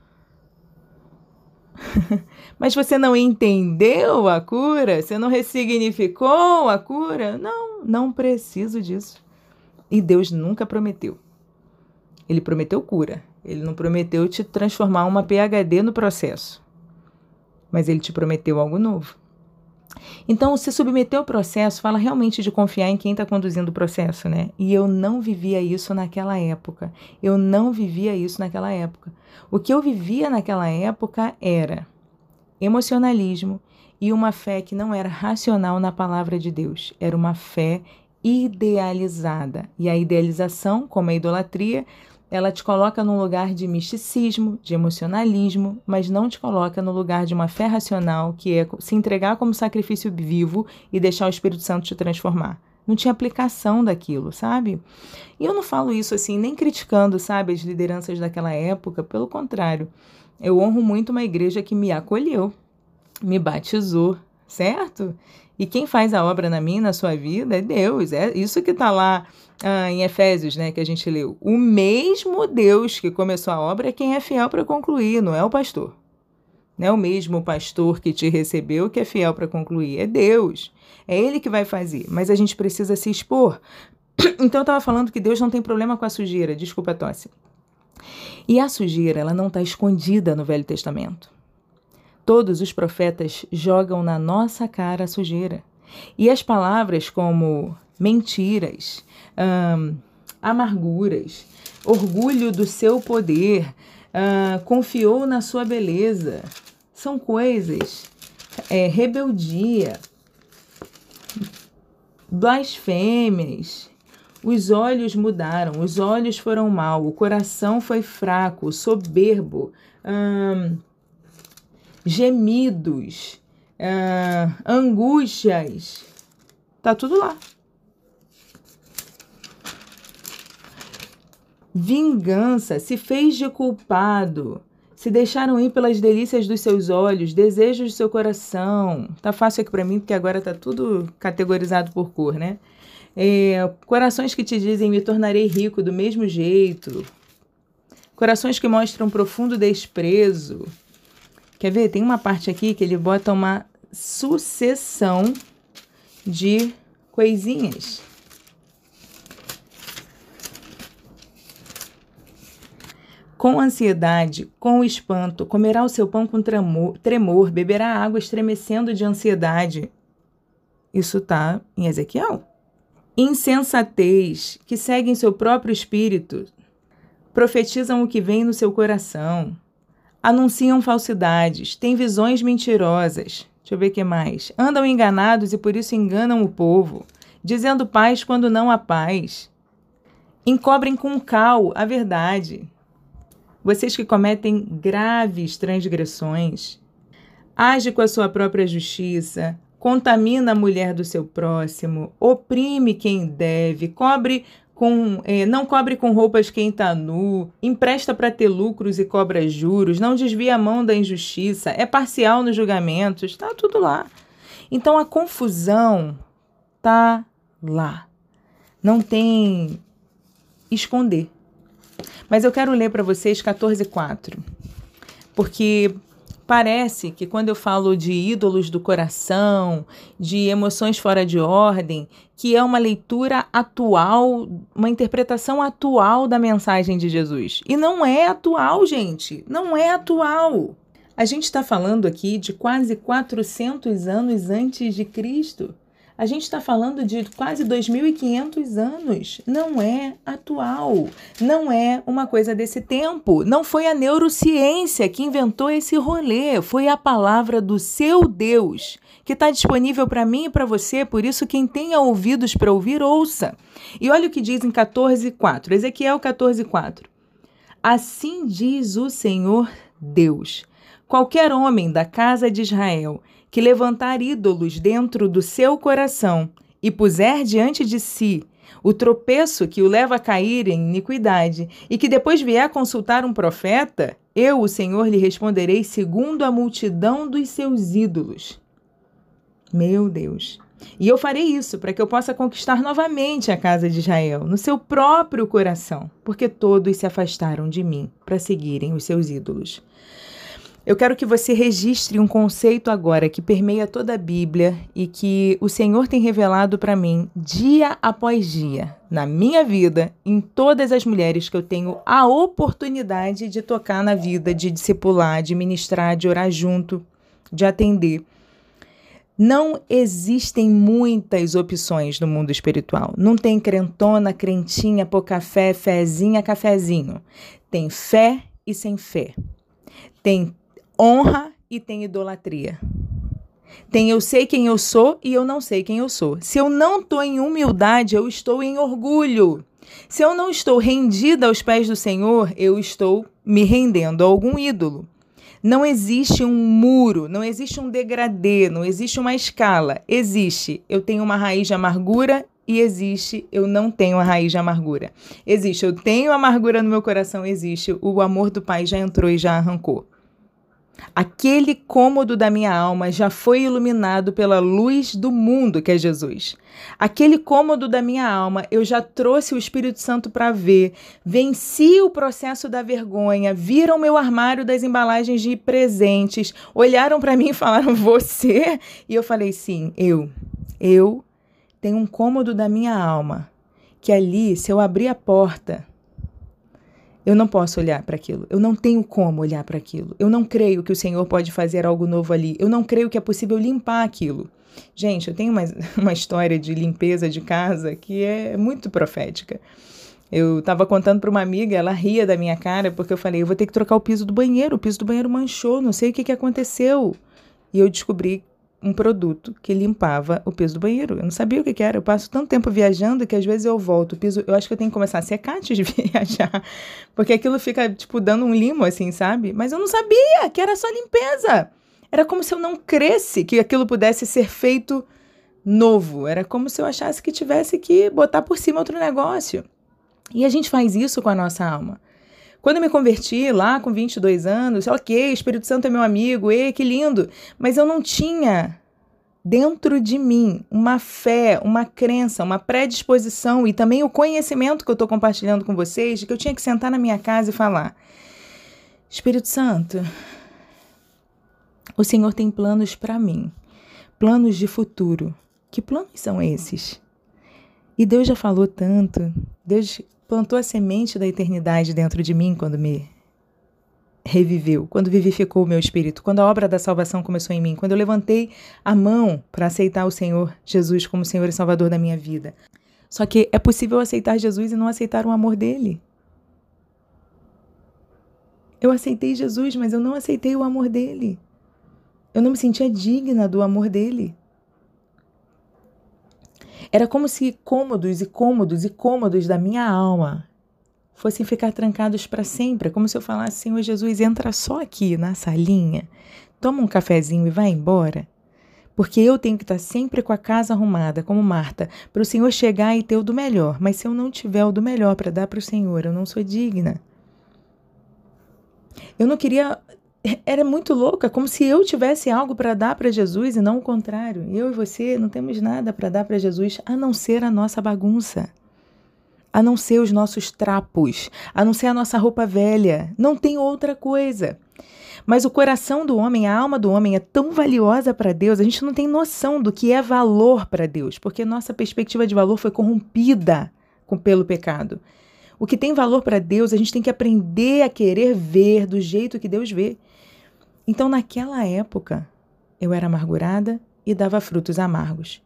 Mas você não entendeu a cura? Você não ressignificou a cura? Não, não preciso disso. E Deus nunca prometeu. Ele prometeu cura. Ele não prometeu te transformar uma P H D no processo. Mas ele te prometeu algo novo. Então, se submeter ao processo, fala realmente de confiar em quem está conduzindo o processo, né? E eu não vivia isso naquela época. Eu não vivia isso naquela época. O que eu vivia naquela época era emocionalismo e uma fé que não era racional na palavra de Deus. Era uma fé idealizada. E a idealização, como a idolatria, ela te coloca num lugar de misticismo, de emocionalismo, mas não te coloca no lugar de uma fé racional, que é se entregar como sacrifício vivo e deixar o Espírito Santo te transformar. Não tinha aplicação daquilo, sabe? E eu não falo isso assim, nem criticando, sabe, as lideranças daquela época, pelo contrário. Eu honro muito uma igreja que me acolheu, me batizou, certo? E quem faz a obra na minha, na sua vida, é Deus. É isso que está lá ah, em Efésios, né, que a gente leu. O mesmo Deus que começou a obra é quem é fiel para concluir, não é o pastor. Não é o mesmo pastor que te recebeu que é fiel para concluir. É Deus. É Ele que vai fazer. Mas a gente precisa se expor. Então eu estava falando que Deus não tem problema com a sujeira. Desculpa a tosse. E a sujeira, ela não está escondida no Velho Testamento. Todos os profetas jogam na nossa cara a sujeira. E as palavras como mentiras, hum, amarguras, orgulho do seu poder, hum, confiou na sua beleza, são coisas, é, rebeldia, blasfêmias. Os olhos mudaram, os olhos foram mal, o coração foi fraco, soberbo, hum, gemidos, uh, angústias, tá tudo lá. Vingança, se fez de culpado, se deixaram ir pelas delícias dos seus olhos, desejos do seu coração. Tá fácil aqui para mim, porque agora tá tudo categorizado por cor, né? É, corações que te dizem, me tornarei rico do mesmo jeito. Corações que mostram profundo desprezo. Quer ver? Tem uma parte aqui que ele bota uma sucessão de coisinhas. Com ansiedade, com espanto, comerá o seu pão com tremor, tremor, beberá água estremecendo de ansiedade. Isso está em Ezequiel. Insensatez, que seguem seu próprio espírito, profetizam o que vem no seu coração. Anunciam falsidades, têm visões mentirosas. Deixa eu ver o que mais. Andam enganados e por isso enganam o povo, dizendo paz quando não há paz. Encobrem com cal a verdade. Vocês que cometem graves transgressões. Age com a sua própria justiça, contamina a mulher do seu próximo, oprime quem deve, cobre Com, eh, não cobre com roupas quem está nu, empresta para ter lucros e cobra juros, não desvia a mão da injustiça, é parcial nos julgamentos, está tudo lá. Então a confusão está lá. Não tem esconder. Mas eu quero ler para vocês quatorze, quatro, porque parece que quando eu falo de ídolos do coração, de emoções fora de ordem, que é uma leitura atual, uma interpretação atual da mensagem de Jesus. E não é atual, gente, não é atual. A gente está falando aqui de quase quatrocentos anos antes de Cristo. A gente está falando de quase dois mil e quinhentos anos. Não é atual. Não é uma coisa desse tempo. Não foi a neurociência que inventou esse rolê. Foi a palavra do seu Deus, que está disponível para mim e para você. Por isso, quem tenha ouvidos para ouvir, ouça. E olha o que diz em quatorze, quatro. Ezequiel quatorze, quatro. Assim diz o Senhor Deus: qualquer homem da casa de Israel que levantar ídolos dentro do seu coração e puser diante de si o tropeço que o leva a cair em iniquidade e que depois vier consultar um profeta, eu, o Senhor, lhe responderei segundo a multidão dos seus ídolos. Meu Deus! E eu farei isso para que eu possa conquistar novamente a casa de Israel no seu próprio coração, porque todos se afastaram de mim para seguirem os seus ídolos. Eu quero que você registre um conceito agora que permeia toda a Bíblia e que o Senhor tem revelado para mim dia após dia, na minha vida, em todas as mulheres que eu tenho a oportunidade de tocar na vida, de discipular, de ministrar, de orar junto, de atender. Não existem muitas opções no mundo espiritual. Não tem crentona, crentinha, pô café, fezinha, cafezinho. Tem fé e sem fé. Tem honra e tem idolatria. Tem eu sei quem eu sou e eu não sei quem eu sou. Se eu não estou em humildade, eu estou em orgulho. Se eu não estou rendida aos pés do Senhor, eu estou me rendendo a algum ídolo. Não existe um muro, não existe um degradê, não existe uma escala. Existe, eu tenho uma raiz de amargura e existe, eu não tenho a raiz de amargura. Existe, eu tenho amargura no meu coração, existe, o amor do Pai já entrou e já arrancou. Aquele cômodo da minha alma já foi iluminado pela luz do mundo, que é Jesus. Aquele cômodo da minha alma, eu já trouxe o Espírito Santo para ver, venci o processo da vergonha, viram meu armário das embalagens de presentes, olharam para mim e falaram, você? E eu falei, sim, eu, eu tenho um cômodo da minha alma, que ali, se eu abrir a porta, eu não posso olhar para aquilo. Eu não tenho como olhar para aquilo. Eu não creio que o Senhor pode fazer algo novo ali. Eu não creio que é possível limpar aquilo. Gente, eu tenho uma, uma história de limpeza de casa que é muito profética. Eu estava contando para uma amiga, ela ria da minha cara, porque eu falei, eu vou ter que trocar o piso do banheiro. O piso do banheiro manchou, não sei o que, que aconteceu. E eu descobri um produto que limpava o piso do banheiro. Eu não sabia o que, que era. Eu passo tanto tempo viajando que às vezes eu volto. O piso, eu acho que eu tenho que começar a secar antes de viajar. Porque aquilo fica, tipo, dando um limo, assim, sabe? Mas eu não sabia que era só limpeza. Era como se eu não cresse que aquilo pudesse ser feito novo. Era como se eu achasse que tivesse que botar por cima outro negócio. E a gente faz isso com a nossa alma. Quando eu me converti lá com vinte e dois anos, ok, o Espírito Santo é meu amigo, ei, que lindo. Mas eu não tinha dentro de mim uma fé, uma crença, uma predisposição e também o conhecimento que eu estou compartilhando com vocês, de que eu tinha que sentar na minha casa e falar, Espírito Santo, o Senhor tem planos para mim, planos de futuro. Que planos são esses? E Deus já falou tanto, Deus plantou a semente da eternidade dentro de mim quando me reviveu, quando vivificou o meu espírito, quando a obra da salvação começou em mim, quando eu levantei a mão para aceitar o Senhor Jesus como Senhor e Salvador da minha vida. Só que é possível aceitar Jesus e não aceitar o amor dele. Eu aceitei Jesus, mas eu não aceitei o amor dele. Eu não me sentia digna do amor dele. Era como se cômodos e cômodos e cômodos da minha alma fossem ficar trancados para sempre. É como se eu falasse, Senhor Jesus, entra só aqui na salinha, toma um cafezinho e vai embora. Porque eu tenho que estar sempre com a casa arrumada, como Marta, para o Senhor chegar e ter o do melhor. Mas se eu não tiver o do melhor para dar para o Senhor, eu não sou digna. Eu não queria... Era muito louca, como se eu tivesse algo para dar para Jesus e não o contrário. Eu e você não temos nada para dar para Jesus, a não ser a nossa bagunça, a não ser os nossos trapos, a não ser a nossa roupa velha. Não tem outra coisa. Mas o coração do homem, a alma do homem é tão valiosa para Deus, a gente não tem noção do que é valor para Deus, porque nossa perspectiva de valor foi corrompida com, pelo pecado. O que tem valor para Deus, a gente tem que aprender a querer ver do jeito que Deus vê. Então, naquela época, eu era amargurada e dava frutos amargos.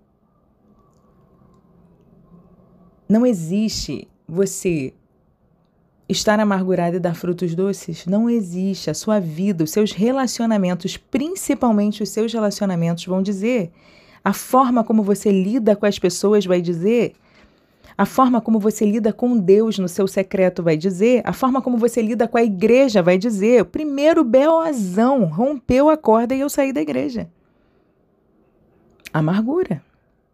Não existe você estar amargurado e dar frutos doces. Não existe. A sua vida, os seus relacionamentos, principalmente os seus relacionamentos, vão dizer. A forma como você lida com as pessoas vai dizer. A forma como você lida com Deus no seu secreto vai dizer. A forma como você lida com a igreja vai dizer. O primeiro Beozão rompeu a corda e eu saí da igreja. Amargura.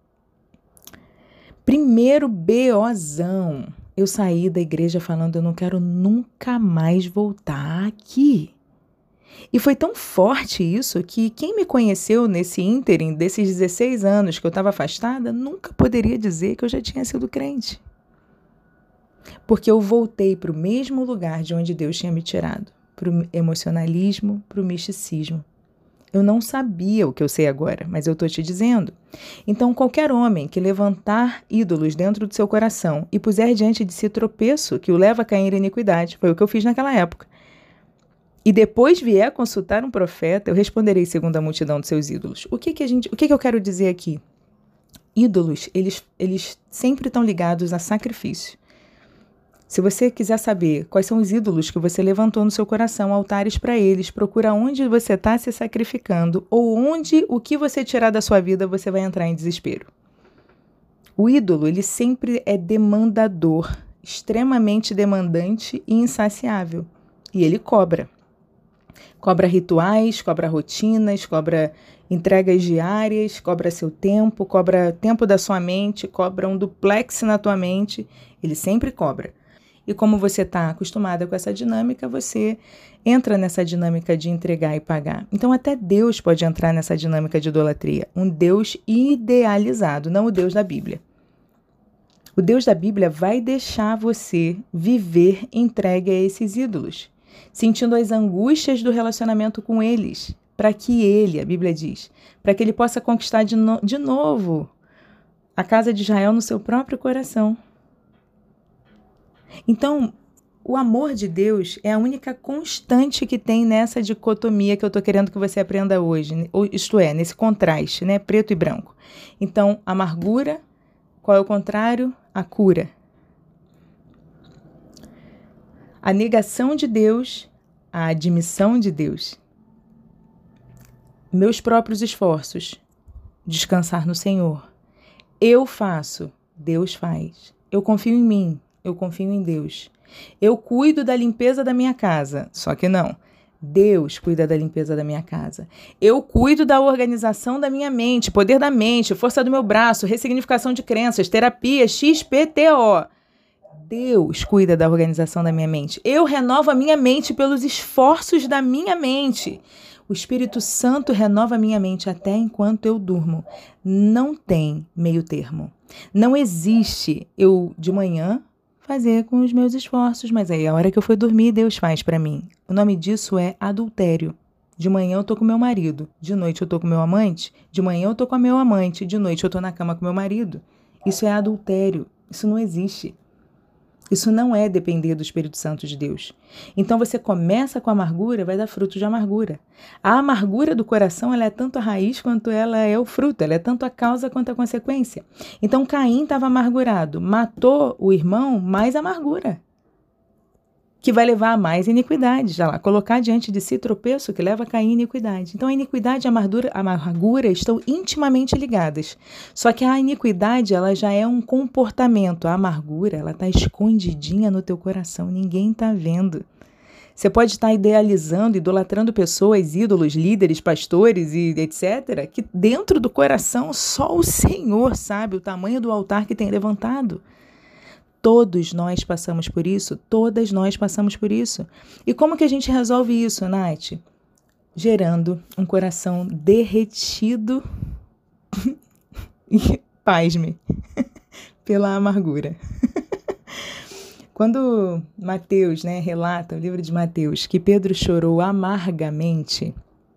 Primeiro Beozão. Eu saí da igreja falando, eu não quero nunca mais voltar aqui. E foi tão forte isso que quem me conheceu nesse ínterim, desses dezesseis anos que eu estava afastada, nunca poderia dizer que eu já tinha sido crente. Porque eu voltei para o mesmo lugar de onde Deus tinha me tirado, para o emocionalismo, para o misticismo. Eu não sabia o que eu sei agora, mas eu estou te dizendo. Então, qualquer homem que levantar ídolos dentro do seu coração e puser diante de si tropeço que o leva a cair em iniquidade, foi o que eu fiz naquela época, e depois vier consultar um profeta, eu responderei segundo a multidão de seus ídolos. O que que a gente, o que que eu quero dizer aqui? Ídolos, eles, eles sempre estão ligados a sacrifício. Se você quiser saber quais são os ídolos que você levantou no seu coração, altares para eles, procura onde você está se sacrificando ou onde o que você tirar da sua vida você vai entrar em desespero. O ídolo, ele sempre é demandador, extremamente demandante e insaciável. E ele cobra. Cobra rituais, cobra rotinas, cobra entregas diárias, cobra seu tempo, cobra tempo da sua mente, cobra um duplex na tua mente. Ele sempre cobra. E como você está acostumada com essa dinâmica, você entra nessa dinâmica de entregar e pagar. Então até Deus pode entrar nessa dinâmica de idolatria. Um Deus idealizado, não o Deus da Bíblia. O Deus da Bíblia vai deixar você viver entregue a esses ídolos, sentindo as angústias do relacionamento com eles, para que ele, a Bíblia diz, para que ele possa conquistar de, no, de novo a casa de Israel no seu próprio coração. Então, o amor de Deus é a única constante que tem nessa dicotomia que eu estou querendo que você aprenda hoje, isto é, nesse contraste, né, preto e branco. Então, amargura, qual é o contrário? A cura. A negação de Deus, a admissão de Deus. Meus próprios esforços, descansar no Senhor. Eu faço, Deus faz. Eu confio em mim, eu confio em Deus. Eu cuido da limpeza da minha casa, só que não. Deus cuida da limpeza da minha casa. Eu cuido da organização da minha mente, poder da mente, força do meu braço, ressignificação de crenças, terapia, X P T O. Deus cuida da organização da minha mente. Eu renovo a minha mente pelos esforços da minha mente. O Espírito Santo renova a minha mente até enquanto eu durmo. Não tem meio termo. Não existe eu de manhã fazer com os meus esforços, mas aí a hora que eu for dormir, Deus faz para mim. O nome disso é adultério. De manhã eu tô com meu marido, de noite eu tô com meu amante, de manhã eu tô com a meu amante, de noite eu tô na cama com meu marido. Isso é adultério. Isso não existe. Isso não é depender do Espírito Santo de Deus. Então você começa com amargura, vai dar fruto de amargura. A amargura do coração, ela é tanto a raiz quanto ela é o fruto, ela é tanto a causa quanto a consequência. Então Caim estava amargurado, matou o irmão, mais amargura, que vai levar a mais iniquidade, já lá, colocar diante de si tropeço que leva a cair em iniquidade. Então a iniquidade e a amargura, a amargura estão intimamente ligadas. Só que a iniquidade, ela já é um comportamento. A amargura, ela está escondidinha no teu coração, ninguém está vendo. Você pode estar idealizando, idolatrando pessoas, ídolos, líderes, pastores e etcétera, que dentro do coração só o Senhor sabe o tamanho do altar que tem levantado. Todos nós passamos por isso, todas nós passamos por isso. E como que a gente resolve isso, Nath? Gerando um coração derretido, e pasme, pela amargura. Quando Mateus, né, relata, o livro de Mateus, que Pedro chorou amargamente,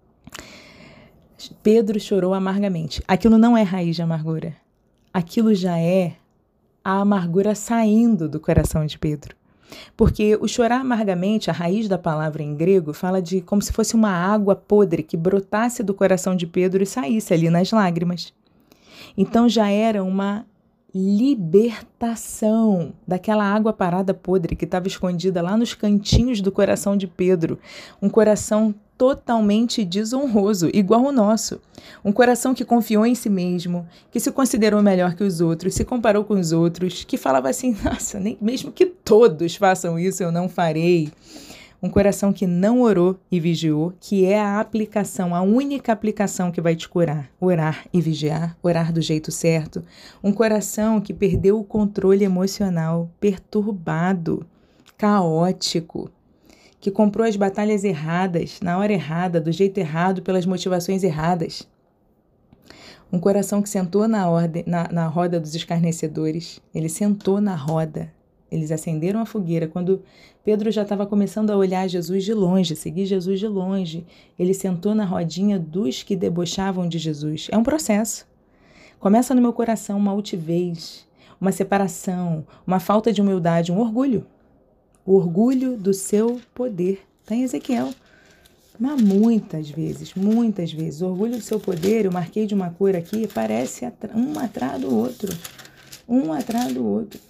Pedro chorou amargamente. Aquilo não é raiz de amargura. Aquilo já é a amargura saindo do coração de Pedro. Porque o chorar amargamente, a raiz da palavra em grego, fala de como se fosse uma água podre que brotasse do coração de Pedro e saísse ali nas lágrimas. Então já era uma libertação daquela água parada podre que estava escondida lá nos cantinhos do coração de Pedro. Um coração totalmente desonroso, igual o nosso. Um coração que confiou em si mesmo, que se considerou melhor que os outros, se comparou com os outros, que falava assim, nossa, nem mesmo que todos façam isso, eu não farei. Um coração que não orou e vigiou, que é a aplicação, a única aplicação que vai te curar. Orar e vigiar, orar do jeito certo. Um coração que perdeu o controle emocional, perturbado, caótico, que comprou as batalhas erradas, na hora errada, do jeito errado, pelas motivações erradas. Um coração que sentou na, ordem, na, na roda dos escarnecedores. Ele sentou na roda. Eles acenderam a fogueira. Quando Pedro já estava começando a olhar Jesus de longe, seguir Jesus de longe, ele sentou na rodinha dos que debochavam de Jesus. É um processo. Começa no meu coração uma altivez, uma separação, uma falta de humildade, um orgulho. O orgulho do seu poder. Está em Ezequiel. Mas muitas vezes, muitas vezes, o orgulho do seu poder, eu marquei de uma cor aqui, parece um atrás do outro. Um atrás do outro.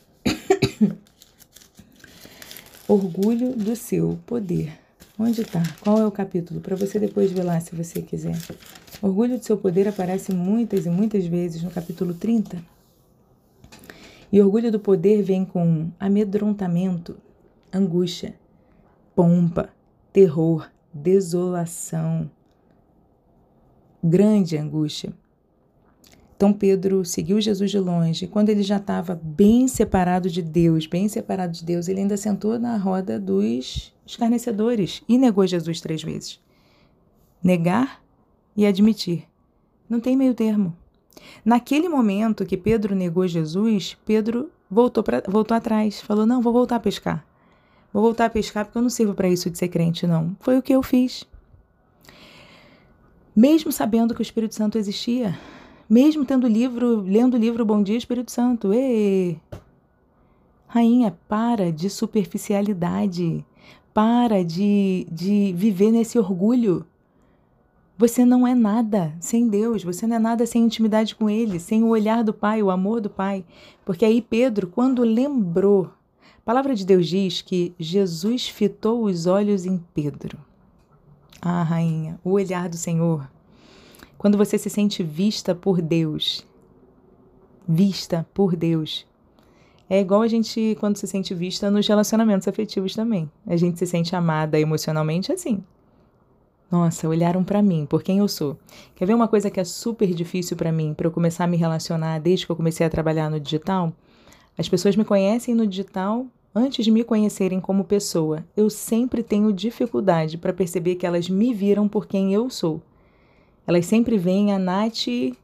Orgulho do seu poder. Onde está? Qual é o capítulo? Para você depois ver lá, se você quiser. Orgulho do seu poder aparece muitas e muitas vezes no capítulo trinta. E orgulho do poder vem com amedrontamento, angústia, pompa, terror, desolação, grande angústia. Então Pedro seguiu Jesus de longe. Quando ele já estava bem separado de Deus, bem separado de Deus, ele ainda sentou na roda dos escarnecedores e negou Jesus três vezes. Negar e admitir. Não tem meio termo. Naquele momento que Pedro negou Jesus, Pedro voltou, pra, voltou atrás. Falou, não, vou voltar a pescar. Vou voltar a pescar porque eu não sirvo para isso de ser crente, não. Foi o que eu fiz. Mesmo sabendo que o Espírito Santo existia, mesmo tendo livro, lendo o livro Bom Dia Espírito Santo. Ê! Rainha, para de superficialidade. Para de, de viver nesse orgulho. Você não é nada sem Deus. Você não é nada sem intimidade com Ele, sem o olhar do Pai, o amor do Pai. Porque aí Pedro, quando lembrou, a palavra de Deus diz que Jesus fitou os olhos em Pedro. Ah, rainha, o olhar do Senhor. Quando você se sente vista por Deus, vista por Deus, é igual a gente quando se sente vista nos relacionamentos afetivos também. A gente se sente amada emocionalmente assim. Nossa, olharam para mim, por quem eu sou. Quer ver uma coisa que é super difícil para mim, para eu começar a me relacionar desde que eu comecei a trabalhar no digital? As pessoas me conhecem no digital antes de me conhecerem como pessoa. Eu sempre tenho dificuldade para perceber que elas me viram por quem eu sou. Elas sempre veem a Nath,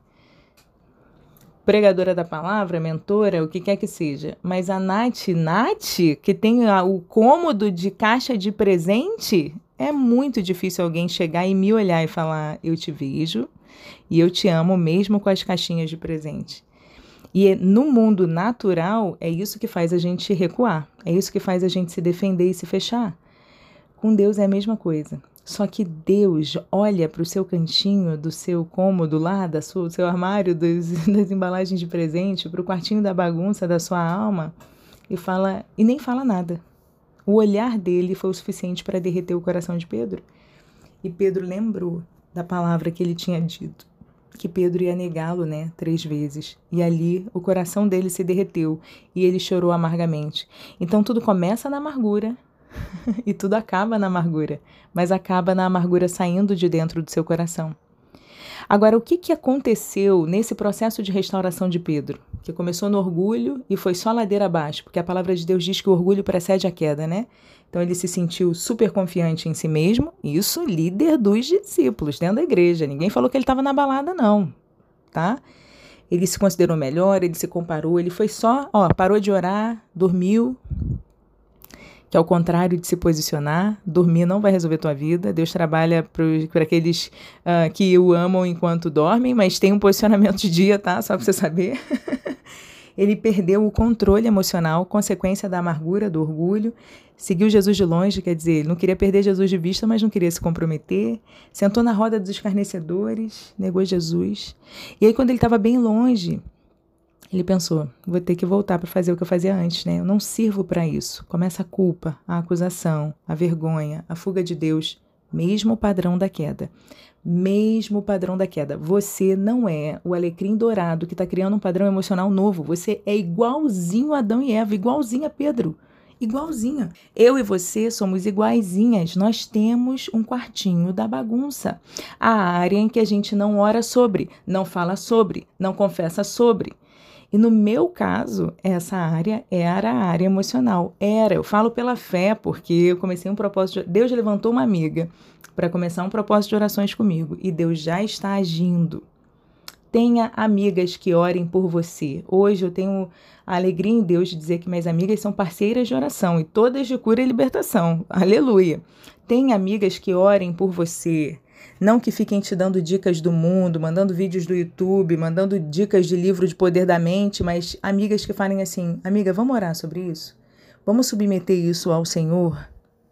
pregadora da palavra, mentora, o que quer que seja. Mas a Nath, Nath, que tem a, o cômodo de caixa de presente, é muito difícil alguém chegar e me olhar e falar, eu te vejo e eu te amo mesmo com as caixinhas de presente. E no mundo natural, é isso que faz a gente recuar. É isso que faz a gente se defender e se fechar. Com Deus é a mesma coisa. Só que Deus olha para o seu cantinho do seu cômodo lá, da sua, do seu armário dos, das embalagens de presente, para o quartinho da bagunça da sua alma e fala e nem fala nada. O olhar dele foi o suficiente para derreter o coração de Pedro. E Pedro lembrou da palavra que ele tinha dito, que Pedro ia negá-lo, né, três vezes. E ali o coração dele se derreteu e ele chorou amargamente. Então tudo começa na amargura. E tudo acaba na amargura, mas acaba na amargura saindo de dentro do seu coração. Agora, o que, que aconteceu nesse processo de restauração de Pedro? Que começou no orgulho e foi só ladeira abaixo, porque a palavra de Deus diz que o orgulho precede a queda, né? Então ele se sentiu super confiante em si mesmo, isso líder dos discípulos, dentro da igreja. Ninguém falou que ele estava na balada, não, tá? Ele se considerou melhor, ele se comparou, ele foi só, ó, parou de orar, dormiu, que ao contrário de se posicionar, dormir não vai resolver tua vida. Deus trabalha para aqueles uh, que o amam enquanto dormem, mas tem um posicionamento de dia, tá? Só para você saber. Ele perdeu o controle emocional, consequência da amargura, do orgulho, seguiu Jesus de longe, quer dizer, ele não queria perder Jesus de vista, mas não queria se comprometer, sentou na roda dos escarnecedores, negou Jesus. E aí, quando ele estava bem longe, ele pensou, vou ter que voltar para fazer o que eu fazia antes, né? Eu não sirvo para isso. Começa a culpa, a acusação, a vergonha, a fuga de Deus, mesmo padrão da queda. Mesmo padrão da queda. Você não é o alecrim dourado que está criando um padrão emocional novo. Você é igualzinho a Adão e Eva, igualzinho a Pedro. Igualzinha. Eu e você somos iguaizinhas. Nós temos um quartinho da bagunça. A área em que a gente não ora sobre, não fala sobre, não confessa sobre. E no meu caso, essa área era a área emocional. Era, eu falo pela fé, porque eu comecei um propósito. De... Deus levantou uma amiga para começar um propósito de orações comigo. E Deus já está agindo. Tenha amigas que orem por você. Hoje eu tenho a alegria em Deus de dizer que minhas amigas são parceiras de oração e todas de cura e libertação. Aleluia. Tenha amigas que orem por você. Não que fiquem te dando dicas do mundo, mandando vídeos do YouTube, mandando dicas de livro de poder da mente, mas amigas que falem assim, amiga, vamos orar sobre isso? Vamos submeter isso ao Senhor?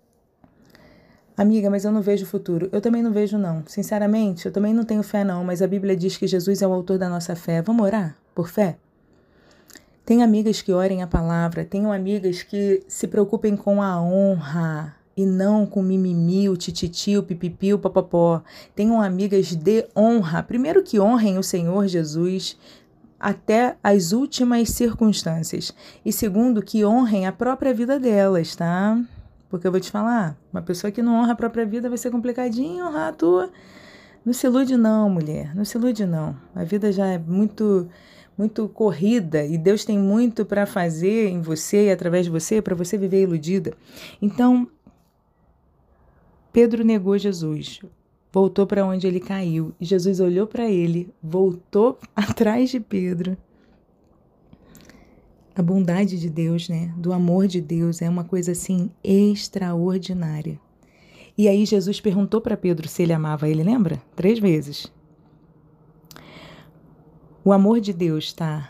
Amiga, mas eu não vejo futuro. Eu também não vejo, não. Sinceramente, eu também não tenho fé, não, mas a Bíblia diz que Jesus é o autor da nossa fé. Vamos orar por fé? Tem amigas que orem a palavra, tenham amigas que se preocupem com a honra e não com mimimi, o tititi, o pipipi, o papapó. Tenham amigas de honra. Primeiro que honrem o Senhor Jesus até as últimas circunstâncias. E segundo, que honrem a própria vida delas, tá? Porque eu vou te falar, uma pessoa que não honra a própria vida vai ser complicadinho honrar a tua. Não se ilude não, mulher. Não se ilude não. A vida já é muito... muito corrida e Deus tem muito para fazer em você e através de você para você viver iludida. Então, Pedro negou Jesus, voltou para onde ele caiu e Jesus olhou para ele, voltou atrás de Pedro. A bondade de Deus, né? Do amor de Deus é uma coisa assim extraordinária. E aí Jesus perguntou para Pedro se ele amava ele, lembra? Três vezes. O amor de Deus está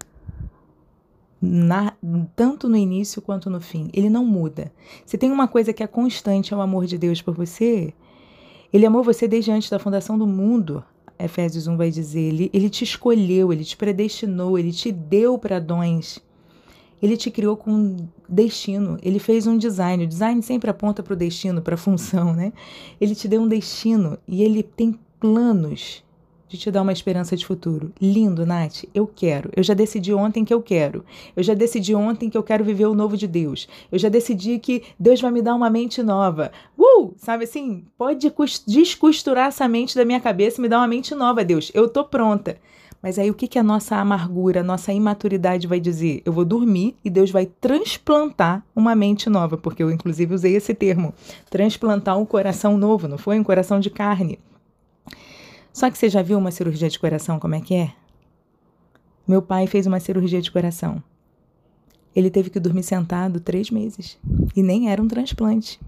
na, tanto no início quanto no fim. Ele não muda. Se tem uma coisa que é constante, é o amor de Deus por você. Ele amou você desde antes da fundação do mundo. Efésios um vai dizer, ele, ele te escolheu, ele te predestinou, ele te deu para dons. Ele te criou com destino. Ele fez um design. O design sempre aponta para o destino, para a função, né? Ele te deu um destino e ele tem planos de te dar uma esperança de futuro. Lindo, Nath. Eu quero. Eu já decidi ontem que eu quero. Eu já decidi ontem que eu quero viver o novo de Deus. Eu já decidi que Deus vai me dar uma mente nova. Uh! Sabe assim? Pode descosturar essa mente da minha cabeça e me dar uma mente nova, Deus. Eu tô pronta. Mas aí o que, que a nossa amargura, a nossa imaturidade vai dizer? Eu vou dormir e Deus vai transplantar uma mente nova, porque eu inclusive usei esse termo, transplantar um coração novo, não foi? Um coração de carne. Só que você já viu uma cirurgia de coração, como é que é? Meu pai fez uma cirurgia de coração. Ele teve que dormir sentado três meses e nem era um transplante.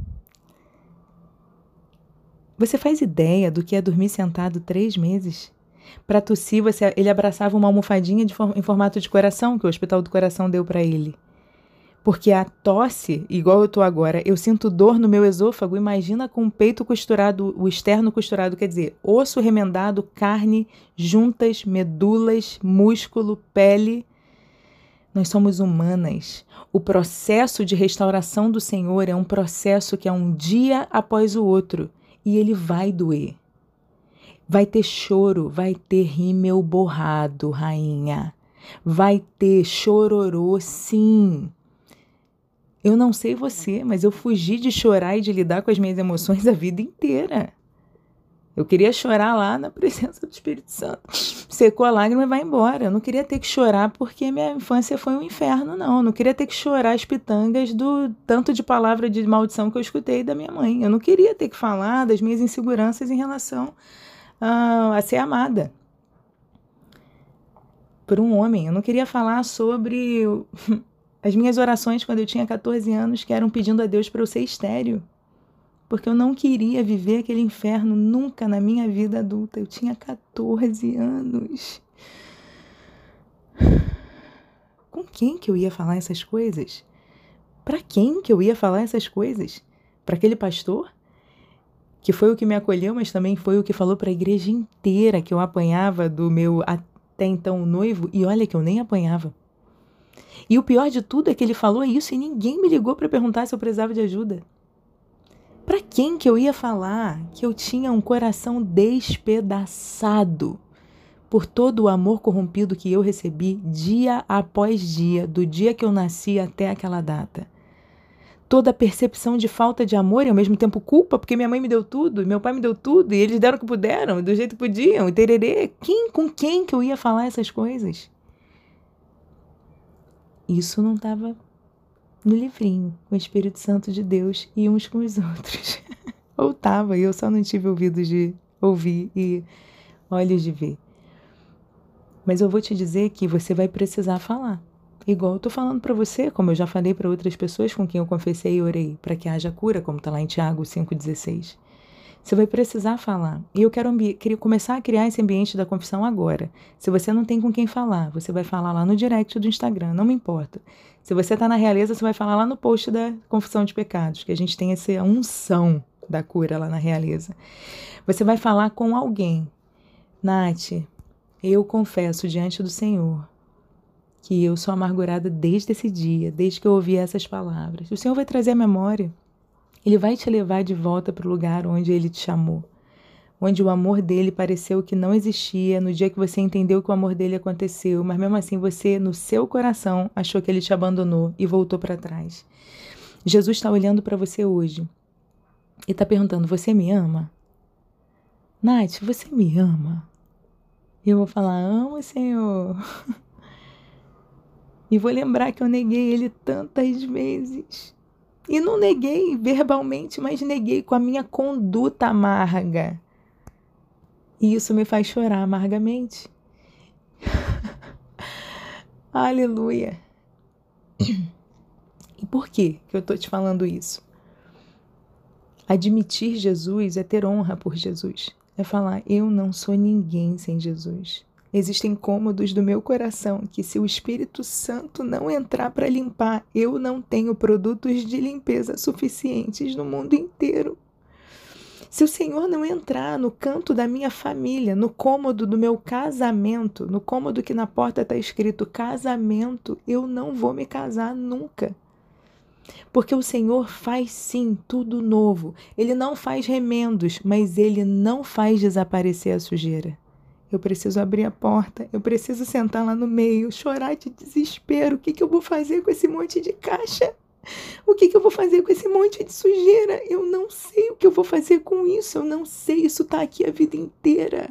Você faz ideia do que é dormir sentado três meses? Para tossir, você, ele abraçava uma almofadinha de, em formato de coração que o Hospital do Coração deu para ele. Porque a tosse, igual eu estou agora, eu sinto dor no meu esôfago, imagina com o peito costurado, o externo costurado, quer dizer, osso remendado, carne, juntas, medulas, músculo, pele. Nós somos humanas. O processo de restauração do Senhor é um processo que é um dia após o outro e ele vai doer. Vai ter choro, vai ter rímel borrado, rainha. Vai ter chororô, sim. Eu não sei você, mas eu fugi de chorar e de lidar com as minhas emoções a vida inteira. Eu queria chorar lá na presença do Espírito Santo. Secou a lágrima e vai embora. Eu não queria ter que chorar porque minha infância foi um inferno, não. Eu não queria ter que chorar as pitangas do tanto de palavra de maldição que eu escutei da minha mãe. Eu não queria ter que falar das minhas inseguranças em relação a, a ser amada por um homem. Eu não queria falar sobre As minhas orações quando eu tinha catorze anos que eram pedindo a Deus para eu ser estéril. Porque eu não queria viver aquele inferno nunca na minha vida adulta. Eu tinha catorze anos. Com quem que eu ia falar essas coisas? Para quem que eu ia falar essas coisas? Para aquele pastor? Que foi o que me acolheu, mas também foi o que falou para a igreja inteira que eu apanhava do meu até então noivo. E olha que eu nem apanhava. E o pior de tudo é que ele falou isso e ninguém me ligou para perguntar se eu precisava de ajuda. Para quem que eu ia falar que eu tinha um coração despedaçado por todo o amor corrompido que eu recebi dia após dia, do dia que eu nasci até aquela data? Toda a percepção de falta de amor e ao mesmo tempo culpa, porque minha mãe me deu tudo, meu pai me deu tudo, e eles deram o que puderam, do jeito que podiam, e tererê. Quem, com quem que eu ia falar essas coisas? Isso não estava no livrinho, com o Espírito Santo de Deus e uns com os outros. Ou estava, e eu só não tive ouvidos de ouvir e olhos de ver. Mas eu vou te dizer que você vai precisar falar. Igual eu tô falando para você, como eu já falei para outras pessoas com quem eu confessei e orei, para que haja cura, como está lá em Tiago cinco dezesseis. Você vai precisar falar. E eu quero queria começar a criar esse ambiente da confissão agora. Se você não tem com quem falar, você vai falar lá no direct do Instagram, não me importa. Se você está na Realeza, você vai falar lá no post da confissão de pecados, que a gente tem essa unção da cura lá na Realeza. Você vai falar com alguém. Nath, eu confesso diante do Senhor que eu sou amargurada desde esse dia, desde que eu ouvi essas palavras. O Senhor vai trazer a memória. Ele vai te levar de volta para o lugar onde Ele te chamou, onde o amor dele pareceu que não existia, no dia que você entendeu que o amor dele aconteceu, mas mesmo assim você, no seu coração, achou que Ele te abandonou e voltou para trás. Jesus está olhando para você hoje e está perguntando, você me ama? Nath, você me ama? E eu vou falar, amo, Senhor. E vou lembrar que eu neguei Ele tantas vezes. E não neguei verbalmente, mas neguei com a minha conduta amarga. E isso me faz chorar amargamente. Aleluia. E por que que eu estou te falando isso? Admitir Jesus é ter honra por Jesus. É falar, eu não sou ninguém sem Jesus. Existem cômodos do meu coração que se o Espírito Santo não entrar para limpar, eu não tenho produtos de limpeza suficientes no mundo inteiro. Se o Senhor não entrar no canto da minha família, no cômodo do meu casamento, no cômodo que na porta está escrito casamento, eu não vou me casar nunca. Porque o Senhor faz sim tudo novo. Ele não faz remendos, mas Ele não faz desaparecer a sujeira. Eu preciso abrir a porta, eu preciso sentar lá no meio, chorar de desespero. O que, que eu vou fazer com esse monte de caixa? O que, que eu vou fazer com esse monte de sujeira? Eu não sei o que eu vou fazer com isso, eu não sei, isso está aqui a vida inteira.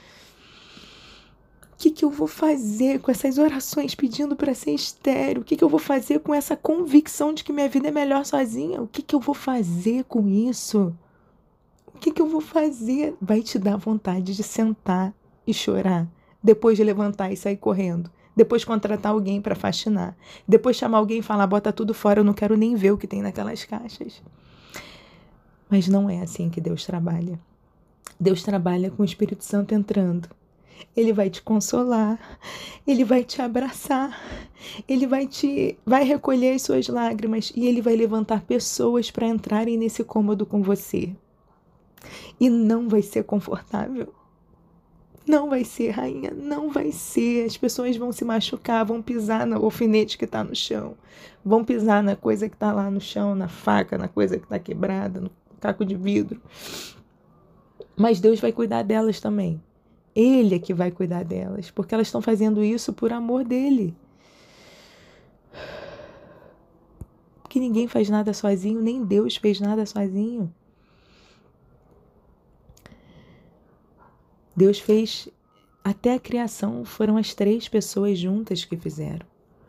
O que, que eu vou fazer com essas orações pedindo para ser estéril? O que, que eu vou fazer com essa convicção de que minha vida é melhor sozinha? O que, que eu vou fazer com isso? O que, que eu vou fazer? Vai te dar vontade de sentar e chorar, depois de levantar e sair correndo, depois contratar alguém para faxinar, depois chamar alguém e falar, bota tudo fora, eu não quero nem ver o que tem naquelas caixas. Mas não é assim que Deus trabalha. Deus trabalha com o Espírito Santo entrando. Ele vai te consolar, Ele vai te abraçar, Ele vai te, vai recolher as suas lágrimas e Ele vai levantar pessoas para entrarem nesse cômodo com você. E não vai ser confortável. Não vai ser, rainha, não vai ser. As pessoas vão se machucar, vão pisar no alfinete que está no chão, vão pisar na coisa que está lá no chão, na faca, na coisa que está quebrada, no caco de vidro. Mas Deus vai cuidar delas também. Ele é que vai cuidar delas, porque elas estão fazendo isso por amor dele. Porque ninguém faz nada sozinho, nem Deus fez nada sozinho. Deus fez, até a criação, foram as três pessoas juntas que fizeram.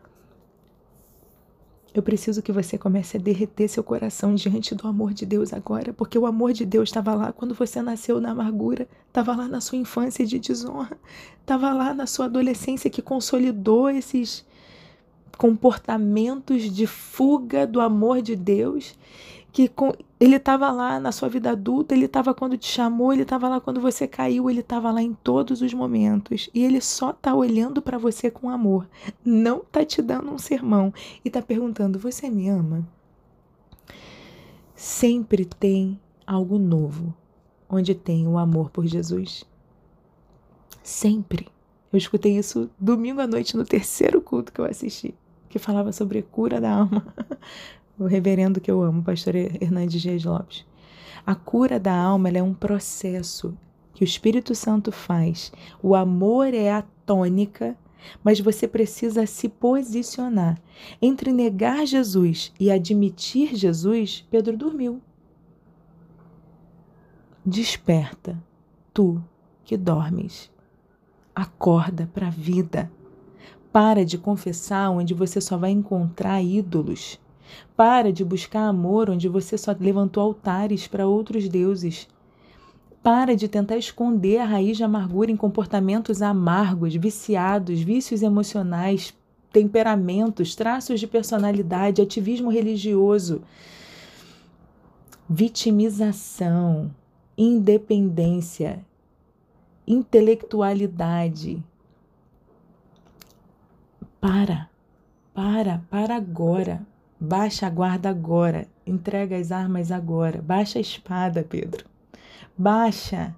Eu preciso que você comece a derreter seu coração diante do amor de Deus agora, porque o amor de Deus estava lá quando você nasceu na amargura, estava lá na sua infância de desonra, estava lá na sua adolescência que consolidou esses comportamentos de fuga do amor de Deus, que com, ele estava lá na sua vida adulta, ele estava quando te chamou, ele estava lá quando você caiu, ele estava lá em todos os momentos. E ele só está olhando para você com amor, não está te dando um sermão e está perguntando, você me ama? Sempre tem algo novo onde tem o amor por Jesus. Sempre. Eu escutei isso domingo à noite no terceiro culto que eu assisti, que falava sobre cura da alma. O reverendo que eu amo, o pastor Hernandes Dias Lopes. A cura da alma ela é um processo que o Espírito Santo faz. O amor é a tônica, mas você precisa se posicionar. Entre negar Jesus e admitir Jesus, Pedro dormiu. Desperta, tu que dormes. Acorda para a vida. Para de confessar onde você só vai encontrar ídolos. Para de buscar amor onde você só levantou altares para outros deuses. Para de tentar esconder a raiz de amargura em comportamentos amargos, viciados, vícios emocionais, temperamentos, traços de personalidade, ativismo religioso, vitimização, independência, intelectualidade. Para, para, para agora. Baixa a guarda agora, entrega as armas agora, baixa a espada, Pedro, baixa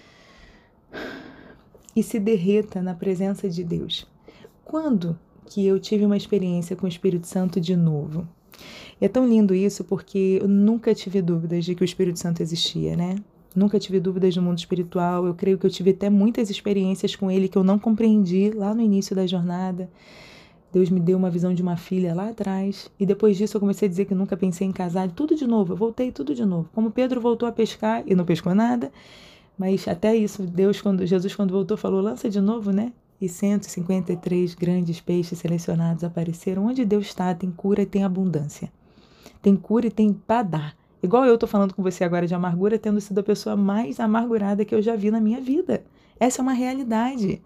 e se derreta na presença de Deus. Quando que eu tive uma experiência com o Espírito Santo de novo? É tão lindo isso porque eu nunca tive dúvidas de que o Espírito Santo existia, né? Nunca tive dúvidas do mundo espiritual, eu creio que eu tive até muitas experiências com ele que eu não compreendi lá no início da jornada. Deus me deu uma visão de uma filha lá atrás. E depois disso eu comecei a dizer que nunca pensei em casar. Tudo de novo, eu voltei tudo de novo. Como Pedro voltou a pescar e não pescou nada. Mas até isso, Deus, quando, Jesus quando voltou falou, lança de novo, né? E cento e cinquenta e três grandes peixes selecionados apareceram. Onde Deus está, tem cura e tem abundância. Tem cura e tem para dar. Igual eu tô falando com você agora de amargura, tendo sido a pessoa mais amargurada que eu já vi na minha vida. Essa é uma realidade.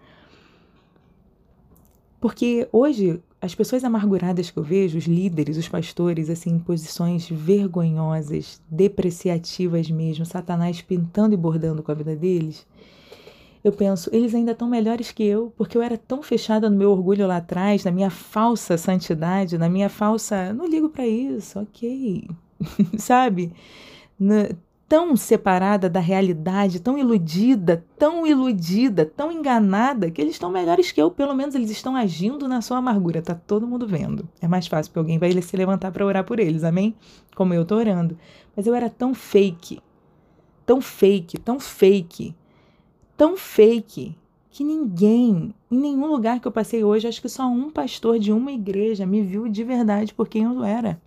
Porque hoje, as pessoas amarguradas que eu vejo, os líderes, os pastores, assim, em posições vergonhosas, depreciativas mesmo, Satanás pintando e bordando com a vida deles, eu penso, eles ainda estão melhores que eu, porque eu era tão fechada no meu orgulho lá atrás, na minha falsa santidade, na minha falsa... Não ligo para isso, ok, sabe? Na... tão separada da realidade, tão iludida, tão iludida, tão enganada, que eles estão melhores que eu, pelo menos eles estão agindo na sua amargura, tá todo mundo vendo. É mais fácil, porque alguém vai se levantar para orar por eles, amém? Como eu tô orando. Mas eu era tão fake, tão fake, tão fake, tão fake, que ninguém, em nenhum lugar que eu passei hoje, acho que só um pastor de uma igreja me viu de verdade por quem eu era.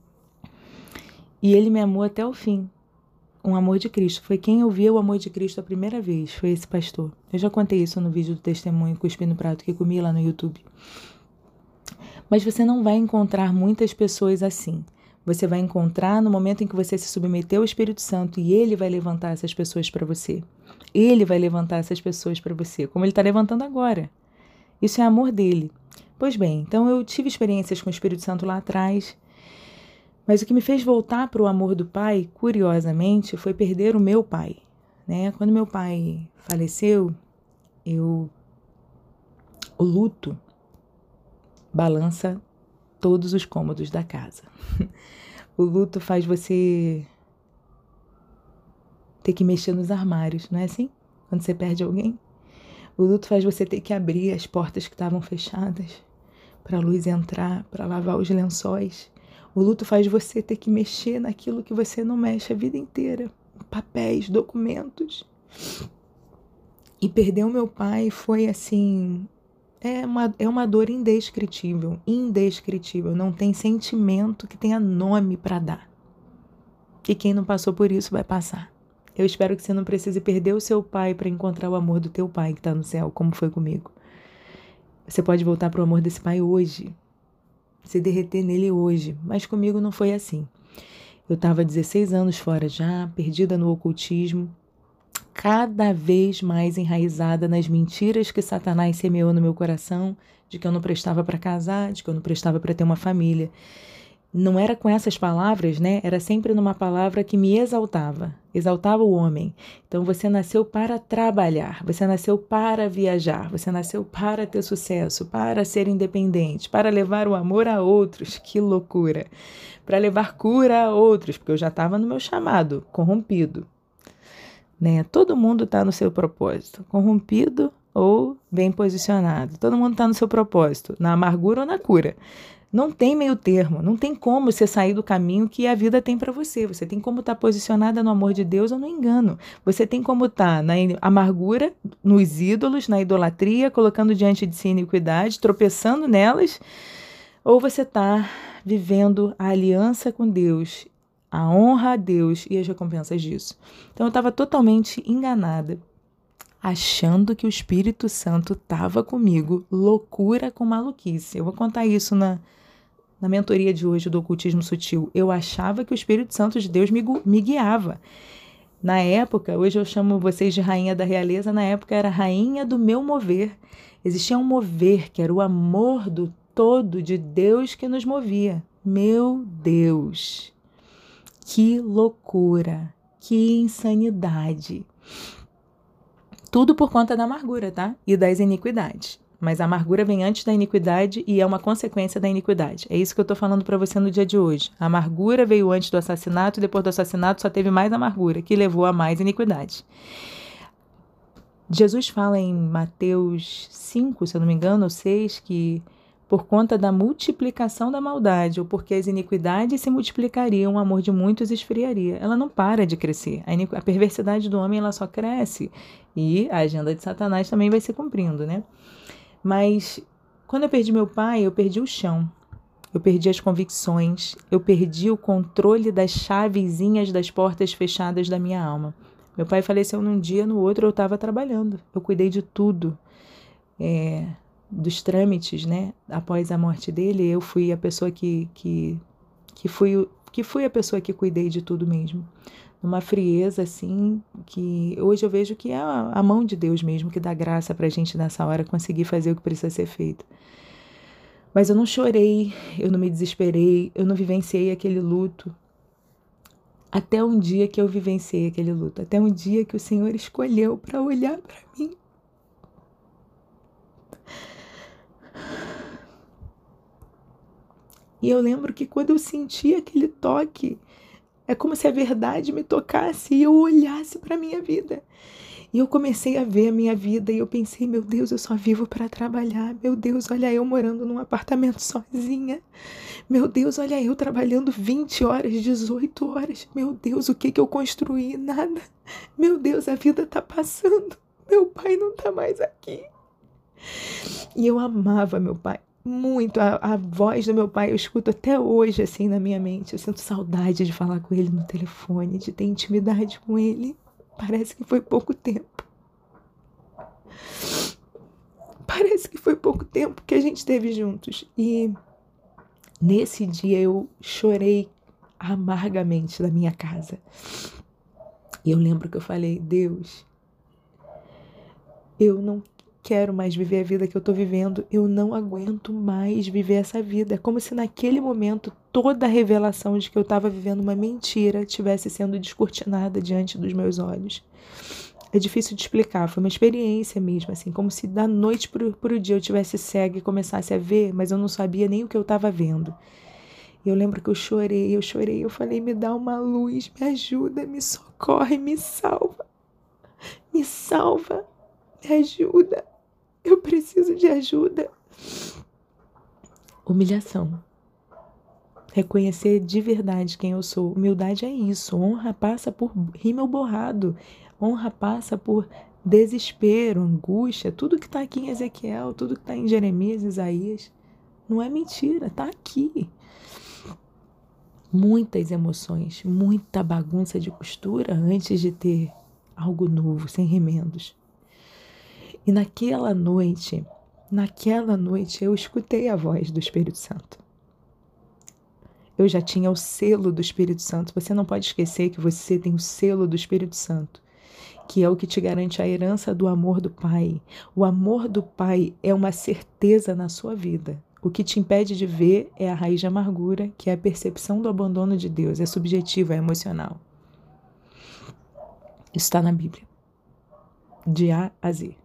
E ele me amou até o fim. Um amor de Cristo. Foi quem eu vi o amor de Cristo a primeira vez. Foi esse pastor. Eu já contei isso no vídeo do testemunho Cuspi no Prato que comi lá no YouTube. Mas você não vai encontrar muitas pessoas assim. Você vai encontrar no momento em que você se submeteu ao Espírito Santo e ele vai levantar essas pessoas para você. Ele vai levantar essas pessoas para você, como ele está levantando agora. Isso é amor dele. Pois bem, então eu tive experiências com o Espírito Santo lá atrás. Mas o que me fez voltar para o amor do pai, curiosamente, foi perder o meu pai. Né? Quando meu pai faleceu, eu... o luto balança todos os cômodos da casa. O luto faz você ter que mexer nos armários, não é assim? Quando você perde alguém. O luto faz você ter que abrir as portas que estavam fechadas para a luz entrar, para lavar os lençóis. O luto faz você ter que mexer naquilo que você não mexe a vida inteira. Papéis, documentos. E perder o meu pai foi assim... É uma, é uma dor indescritível. Indescritível. Não tem sentimento que tenha nome para dar. Que quem não passou por isso vai passar. Eu espero que você não precise perder o seu pai para encontrar o amor do teu pai que está no céu, como foi comigo. Você pode voltar para o amor desse pai hoje. Se derreter nele hoje, mas comigo não foi assim. Eu estava dezesseis anos fora já, perdida no ocultismo, cada vez mais enraizada nas mentiras que Satanás semeou no meu coração, de que eu não prestava para casar, de que eu não prestava para ter uma família. Não era com essas palavras, né? Era sempre numa palavra que me exaltava, exaltava o homem. Então, você nasceu para trabalhar, você nasceu para viajar, você nasceu para ter sucesso, para ser independente, para levar o amor a outros. Que loucura! Para levar cura a outros, porque eu já estava no meu chamado, corrompido. Né? Todo mundo está no seu propósito, corrompido ou bem posicionado. Todo mundo está no seu propósito, na amargura ou na cura. Não tem meio termo, não tem como você sair do caminho que a vida tem para você. Você tem como estar posicionada no amor de Deus ou no engano. Você tem como estar na amargura, nos ídolos, na idolatria, colocando diante de si iniquidade, tropeçando nelas, ou você está vivendo a aliança com Deus, a honra a Deus e as recompensas disso. Então eu estava totalmente enganada, achando que o Espírito Santo estava comigo, loucura com maluquice. Eu vou contar isso na, na mentoria de hoje do Ocultismo Sutil. Eu achava que o Espírito Santo de Deus me, me guiava. Na época, hoje eu chamo vocês de rainha da realeza, na época era rainha do meu mover. Existia um mover, que era o amor do todo de Deus que nos movia. Meu Deus! Que loucura! Que insanidade! Tudo por conta da amargura, tá? E das iniquidades. Mas a amargura vem antes da iniquidade e é uma consequência da iniquidade. É isso que eu tô falando para você no dia de hoje. A amargura veio antes do assassinato e depois do assassinato só teve mais amargura, que levou a mais iniquidade. Jesus fala em Mateus cinco, se eu não me engano, ou seis, que por conta da multiplicação da maldade, ou porque as iniquidades se multiplicariam, o amor de muitos esfriaria. Ela não para de crescer. A, a perversidade do homem, ela só cresce. E a agenda de Satanás também vai se cumprindo, né? Mas quando eu perdi meu pai, eu perdi o chão. Eu perdi as convicções. Eu perdi o controle das chavezinhas das portas fechadas da minha alma. Meu pai faleceu num dia, no outro eu estava trabalhando. Eu cuidei de tudo. É... dos trâmites, né? Após a morte dele, eu fui a pessoa que, que, que, fui, que fui a pessoa que cuidei de tudo mesmo. Numa frieza, assim, que hoje eu vejo que é a, a mão de Deus mesmo que dá graça pra gente nessa hora conseguir fazer o que precisa ser feito. Mas eu não chorei, eu não me desesperei, eu não vivenciei aquele luto. Até um dia que eu vivenciei aquele luto, até um dia que o Senhor escolheu para olhar para mim. E eu lembro que quando eu senti aquele toque, é como se a verdade me tocasse e eu olhasse para a minha vida. E eu comecei a ver a minha vida e eu pensei, meu Deus, eu só vivo para trabalhar. Meu Deus, olha eu morando num apartamento sozinha. Meu Deus, olha eu trabalhando vinte horas, dezoito horas. Meu Deus, o que que eu construí? Nada. Meu Deus, a vida tá passando. Meu pai não tá mais aqui. E eu amava meu pai. Muito, a, a voz do meu pai eu escuto até hoje assim na minha mente, eu sinto saudade de falar com ele no telefone, de ter intimidade com ele, parece que foi pouco tempo, parece que foi pouco tempo que a gente esteve juntos, e nesse dia eu chorei amargamente na minha casa, e eu lembro que eu falei, Deus, eu não quero mais viver a vida que eu tô vivendo, eu não aguento mais viver essa vida. É como se naquele momento toda a revelação de que eu estava vivendo uma mentira estivesse sendo descortinada diante dos meus olhos. É difícil de explicar, foi uma experiência mesmo, assim, como se da noite pro, pro dia eu tivesse cega e começasse a ver, mas eu não sabia nem o que eu estava vendo. E eu lembro que eu chorei, eu chorei, eu falei, me dá uma luz, me ajuda, me socorre, me salva, me salva, me ajuda. Eu preciso de ajuda. Humilhação. Reconhecer de verdade quem eu sou. Humildade é isso. Honra passa por rímel borrado. Honra passa por desespero, angústia. Tudo que está aqui em Ezequiel, tudo que está em Jeremias, Isaías. Não é mentira, está aqui. Muitas emoções, muita bagunça de costura antes de ter algo novo, sem remendos. E naquela noite, naquela noite eu escutei a voz do Espírito Santo. Eu já tinha o selo do Espírito Santo. Você não pode esquecer que você tem o selo do Espírito Santo. que é o que te garante a herança do amor do Pai. O amor do Pai é uma certeza na sua vida. O que te impede de ver é a raiz de amargura, que é a percepção do abandono de Deus. É subjetiva, é emocional. Isso está na Bíblia, de A a Z.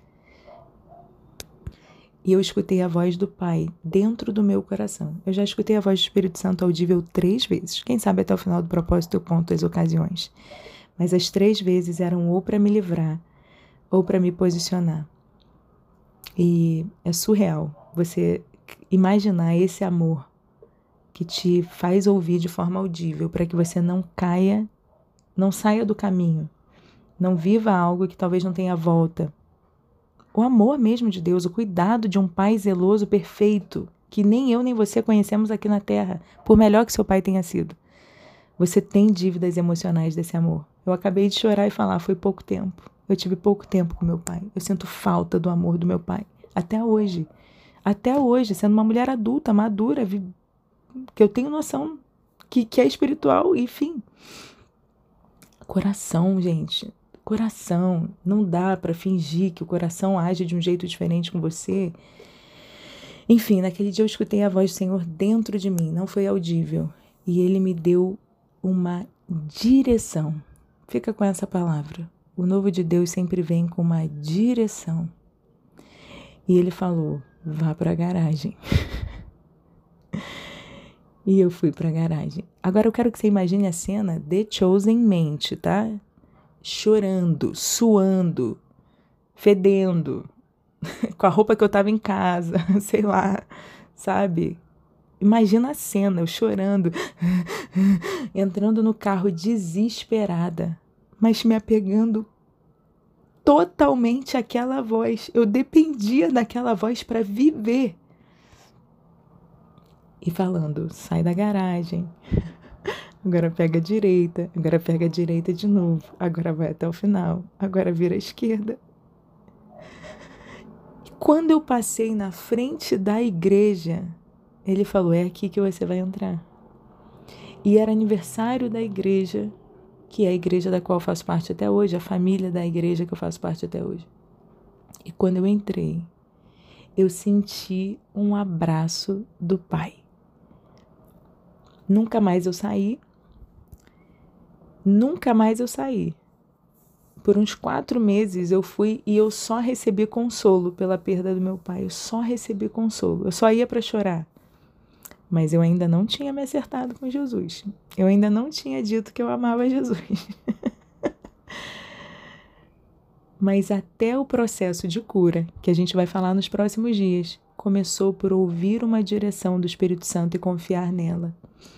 E eu escutei a voz do Pai dentro do meu coração. Eu já escutei a voz do Espírito Santo audível três vezes. Quem sabe até o final do propósito eu conto as ocasiões. Mas as três vezes eram ou para me livrar, ou para me posicionar. E é surreal você imaginar esse amor que te faz ouvir de forma audível, para que você não caia, não saia do caminho, não viva algo que talvez não tenha volta. O amor mesmo de Deus, o cuidado de um pai zeloso, perfeito, que nem eu nem você conhecemos aqui na Terra, por melhor que seu pai tenha sido. Você tem dívidas emocionais desse amor. Eu acabei de chorar e falar, foi pouco tempo. Eu tive pouco tempo com meu pai. Eu sinto falta do amor do meu pai. Até hoje. Até hoje, sendo uma mulher adulta, madura, que eu tenho noção que, que é espiritual, enfim. Coração, gente. Coração. Não dá para fingir que o coração age de um jeito diferente com você. Enfim, naquele dia eu escutei a voz do Senhor dentro de mim. Não foi audível. E Ele me deu uma direção. Fica com essa palavra. O novo de Deus sempre vem com uma direção. E Ele falou, vá para a garagem. E eu fui para a garagem. Agora eu quero que você imagine a cena de Chosen mente, tá? Chorando, suando, fedendo, com a roupa que eu tava em casa, sei lá, sabe? Imagina a cena, eu chorando, entrando no carro desesperada, mas me apegando totalmente àquela voz. Eu dependia daquela voz para viver. E falando, sai da garagem, agora pega a direita, agora pega a direita de novo, agora vai até o final, agora vira à esquerda. E quando eu passei na frente da igreja, Ele falou, é aqui que você vai entrar. E era aniversário da igreja, que é a igreja da qual eu faço parte até hoje, a família da igreja que eu faço parte até hoje. E quando eu entrei, eu senti um abraço do Pai. Nunca mais eu saí. Nunca mais eu saí. Por uns quatro meses eu fui e eu só recebi consolo pela perda do meu pai. Eu só recebi consolo. Eu só ia para chorar. Mas eu ainda não tinha me acertado com Jesus. Eu ainda não tinha dito que eu amava Jesus. Mas até o processo de cura, que a gente vai falar nos próximos dias, começou por ouvir uma direção do Espírito Santo e confiar nela.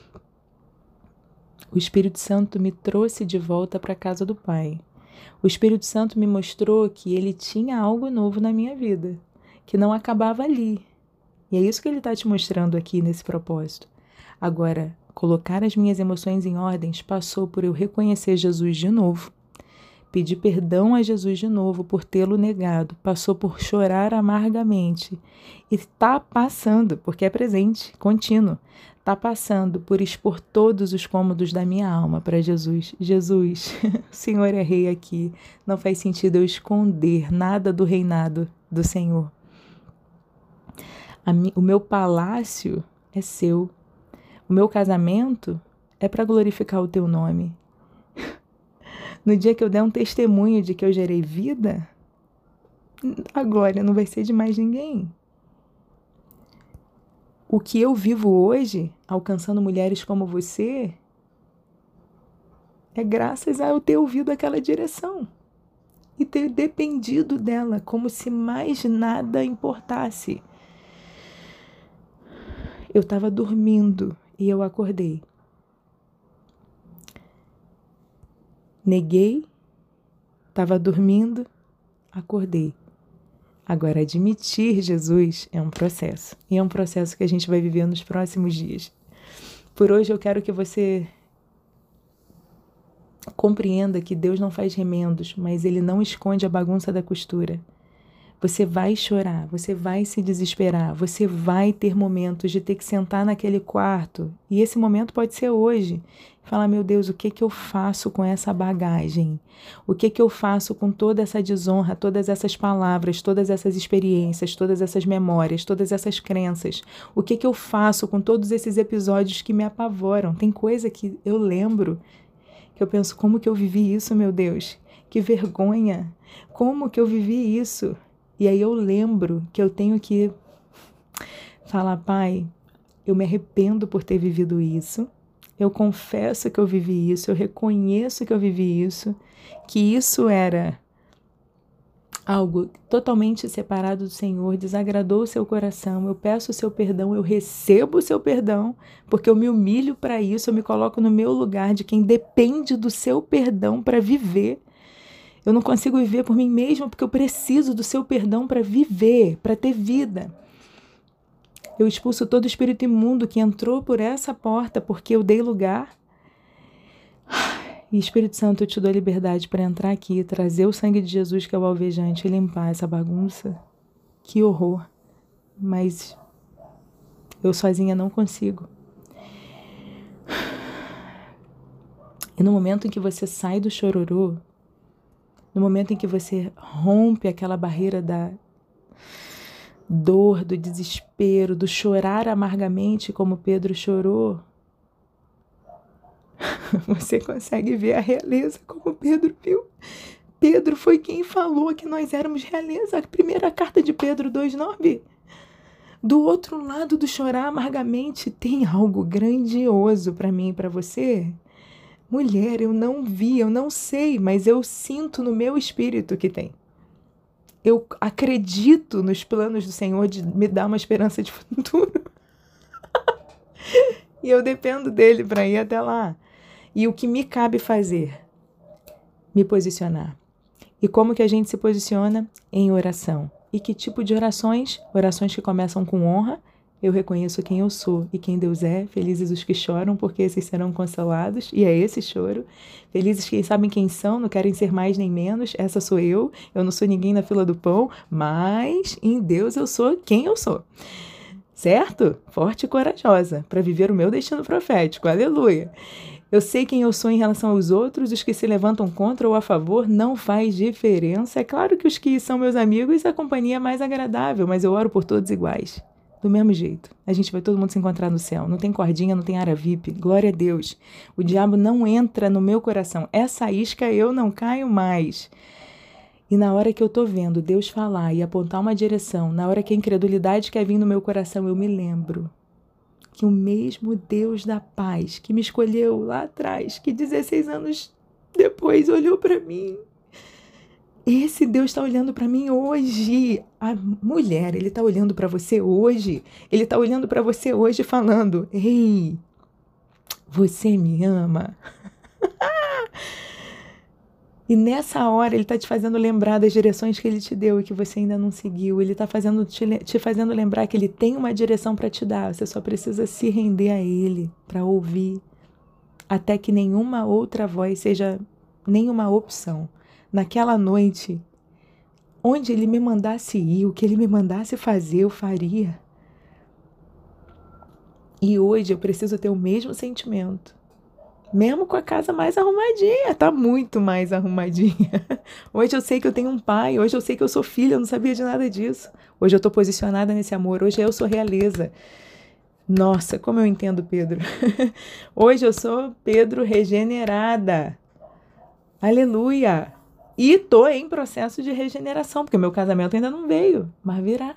O Espírito Santo me trouxe de volta para a casa do Pai. O Espírito Santo me mostrou que Ele tinha algo novo na minha vida, que não acabava ali. E é isso que Ele está te mostrando aqui nesse propósito. Agora, colocar as minhas emoções em ordens passou por eu reconhecer Jesus de novo, pedir perdão a Jesus de novo por tê-lo negado, passou por chorar amargamente e está passando, porque é presente, contínuo, está passando por expor todos os cômodos da minha alma para Jesus. Jesus, o Senhor é rei aqui, não faz sentido eu esconder nada do reinado do Senhor. Mi, o meu palácio é seu, o meu casamento é para glorificar o teu nome. No dia que eu der um testemunho de que eu gerei vida, a glória não vai ser de mais ninguém. O que eu vivo hoje, alcançando mulheres como você, é graças a eu ter ouvido aquela direção e ter dependido dela, como se mais nada importasse. Eu estava dormindo e eu acordei. Neguei, estava dormindo, acordei. Agora, admitir Jesus é um processo. E é um processo que a gente vai viver nos próximos dias. Por hoje eu quero que você compreenda que Deus não faz remendos, mas Ele não esconde a bagunça da costura. Você vai chorar, você vai se desesperar, você vai ter momentos de ter que sentar naquele quarto. E esse momento pode ser hoje. Falar, meu Deus, o que que eu faço com essa bagagem? O que que eu faço com toda essa desonra, todas essas palavras, todas essas experiências, todas essas memórias, todas essas crenças? O que que eu faço com todos esses episódios que me apavoram? Tem coisa que eu lembro, que eu penso, como que eu vivi isso, meu Deus? Que vergonha! Como que eu vivi isso? E aí eu lembro que eu tenho que falar, Pai, eu me arrependo por ter vivido isso. Eu confesso que eu vivi isso, eu reconheço que eu vivi isso, que isso era algo totalmente separado do Senhor, desagradou o seu coração, eu peço o seu perdão, eu recebo o seu perdão, porque eu me humilho para isso, eu me coloco no meu lugar de quem depende do seu perdão para viver. Eu não consigo viver por mim mesma porque eu preciso do seu perdão para viver, para ter vida. Eu expulso todo espírito imundo que entrou por essa porta porque eu dei lugar. E Espírito Santo, eu te dou a liberdade para entrar aqui, trazer o sangue de Jesus, que é o alvejante, e limpar essa bagunça. Que horror. Mas eu sozinha não consigo. E no momento em que você sai do chororô, no momento em que você rompe aquela barreira da dor, do desespero, do chorar amargamente como Pedro chorou, você consegue ver a realeza como Pedro viu. Pedro foi quem falou que nós éramos realeza. A primeira carta de Pedro dois, nove. Do outro lado do chorar amargamente tem algo grandioso para mim e para você. Mulher, eu não vi, eu não sei, mas eu sinto no meu espírito que tem. Eu acredito nos planos do Senhor de me dar uma esperança de futuro. E eu dependo dele para ir até lá. E o que me cabe fazer? Me posicionar. E como que a gente se posiciona? Em oração. E que tipo de orações? Orações que começam com honra. Eu reconheço quem eu sou e quem Deus é. Felizes os que choram, porque esses serão consolados. E é esse choro. Felizes quem sabem quem são, não querem ser mais nem menos. Essa sou eu. Eu não sou ninguém na fila do pão, mas em Deus eu sou quem eu sou. Certo? Forte e corajosa, para viver o meu destino profético. Aleluia! Eu sei quem eu sou em relação aos outros, os que se levantam contra ou a favor, não faz diferença. É claro que os que são meus amigos, a companhia é mais agradável, mas eu oro por todos iguais. Do mesmo jeito. A gente vai todo mundo se encontrar no céu. Não tem cordinha, não tem área V I P. Glória a Deus. O diabo não entra no meu coração. Essa isca eu não caio mais. E na hora que eu tô vendo Deus falar e apontar uma direção, na hora que a incredulidade quer vir no meu coração, eu me lembro que o mesmo Deus da paz que me escolheu lá atrás, que dezesseis anos depois olhou para mim, esse Deus está olhando para mim hoje. A mulher, ele está olhando para você hoje. Ele está olhando para você hoje falando, ei, você me ama. E nessa hora ele está te fazendo lembrar das direções que ele te deu e que você ainda não seguiu. Ele está fazendo, te, te fazendo lembrar que ele tem uma direção para te dar. Você só precisa se render a ele para ouvir, até que nenhuma outra voz seja nenhuma opção. Naquela noite, onde ele me mandasse ir, o que ele me mandasse fazer, eu faria. E hoje eu preciso ter o mesmo sentimento. Mesmo com a casa mais arrumadinha, tá muito mais arrumadinha. Hoje eu sei que eu tenho um pai, hoje eu sei que eu sou filha, eu não sabia de nada disso. Hoje eu tô posicionada nesse amor, hoje eu sou realeza. Nossa, como eu entendo Pedro. Hoje eu sou Pedro regenerada. Aleluia! E tô em processo de regeneração, porque meu casamento ainda não veio, mas virá.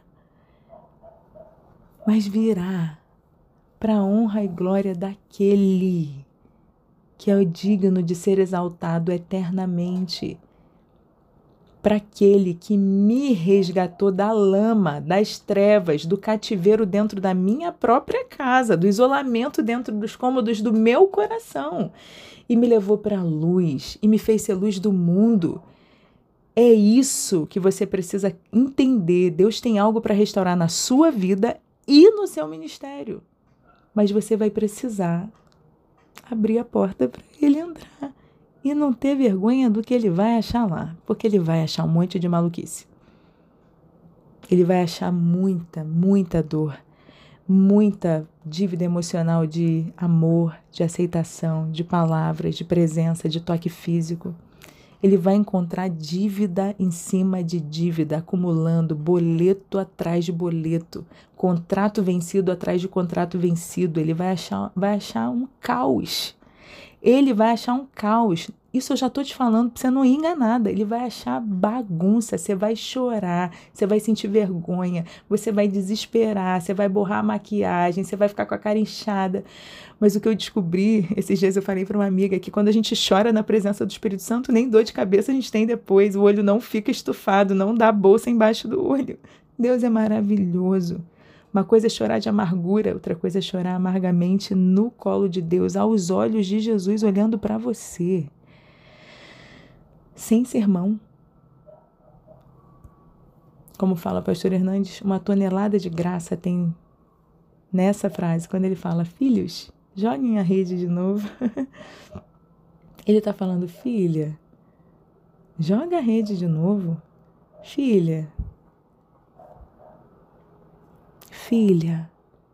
Mas virá para a honra e glória daquele que é o digno de ser exaltado eternamente, para aquele que me resgatou da lama, das trevas, do cativeiro dentro da minha própria casa, do isolamento dentro dos cômodos do meu coração, e me levou para a luz, e me fez ser luz do mundo. É isso que você precisa entender. Deus tem algo para restaurar na sua vida e no seu ministério, mas você vai precisar abrir a porta para ele entrar e não ter vergonha do que ele vai achar lá, porque ele vai achar um monte de maluquice. Ele vai achar muita, muita dor, muita dívida emocional de amor, de aceitação, de palavras, de presença, de toque físico. Ele vai encontrar dívida em cima de dívida, acumulando boleto atrás de boleto, contrato vencido atrás de contrato vencido. Ele vai achar, vai achar um caos. Ele vai achar um caos. Isso eu já estou te falando para você não ir enganada. Ele vai achar bagunça, você vai chorar, você vai sentir vergonha, você vai desesperar, você vai borrar a maquiagem, você vai ficar com a cara inchada. Mas o que eu descobri, esses dias eu falei para uma amiga, que quando a gente chora na presença do Espírito Santo, nem dor de cabeça a gente tem depois, o olho não fica estufado, não dá bolsa embaixo do olho. Deus é maravilhoso. Uma coisa é chorar de amargura, outra coisa é chorar amargamente no colo de Deus, aos olhos de Jesus olhando para você. Sem sermão. Como fala o pastor Hernandes, uma tonelada de graça tem nessa frase, quando ele fala, filhos, joguem a rede de novo. Ele está falando, filha, joga a rede de novo. Filha, filha,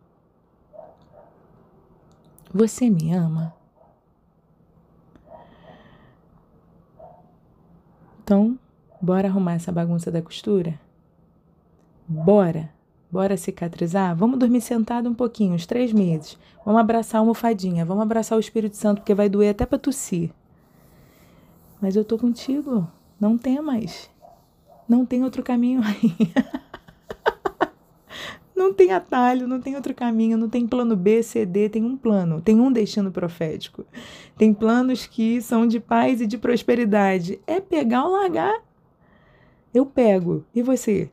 você me ama? Então, bora arrumar essa bagunça da costura? Bora, bora cicatrizar? Vamos dormir sentado um pouquinho, uns três meses. Vamos abraçar a almofadinha, vamos abraçar o Espírito Santo, porque vai doer até para tossir. Mas eu tô contigo, não tem mais. Não tem outro caminho aí. Não tem atalho, não tem outro caminho, não tem plano B, C, D, tem um plano, tem um destino profético. Tem planos que são de paz e de prosperidade. É pegar ou largar. Eu pego. E você?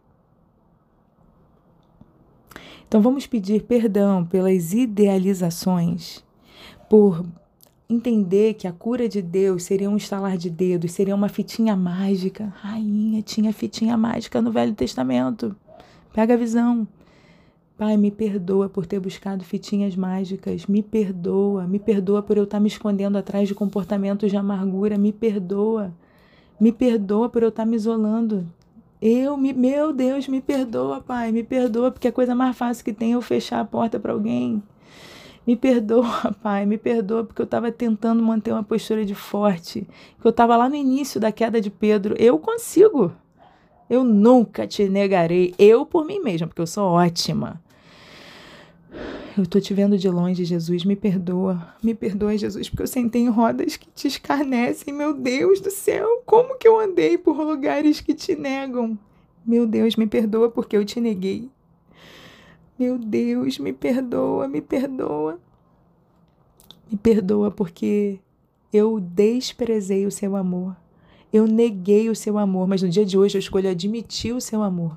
Então vamos pedir perdão pelas idealizações, por entender que a cura de Deus seria um estalar de dedos, seria uma fitinha mágica. Rainha, tinha fitinha mágica no Velho Testamento. Pega a visão. Pai, me perdoa por ter buscado fitinhas mágicas, me perdoa, me perdoa por eu estar me escondendo atrás de comportamentos de amargura, me perdoa, me perdoa por eu estar me isolando. Eu, me, meu Deus, me perdoa, Pai, me perdoa, porque a coisa mais fácil que tem é eu fechar a porta para alguém. Me perdoa, Pai, me perdoa, porque eu estava tentando manter uma postura de forte, que eu estava lá no início da queda de Pedro. Eu consigo. Eu nunca te negarei, eu por mim mesma, porque eu sou ótima. Eu estou te vendo de longe, Jesus, me perdoa. Me perdoa, Jesus, porque eu sentei em rodas que te escarnecem. Meu Deus do céu, como que eu andei por lugares que te negam? Meu Deus, me perdoa porque eu te neguei. Meu Deus, me perdoa, me perdoa. Me perdoa porque eu desprezei o seu amor. Eu neguei o seu amor, mas no dia de hoje eu escolho admitir o seu amor.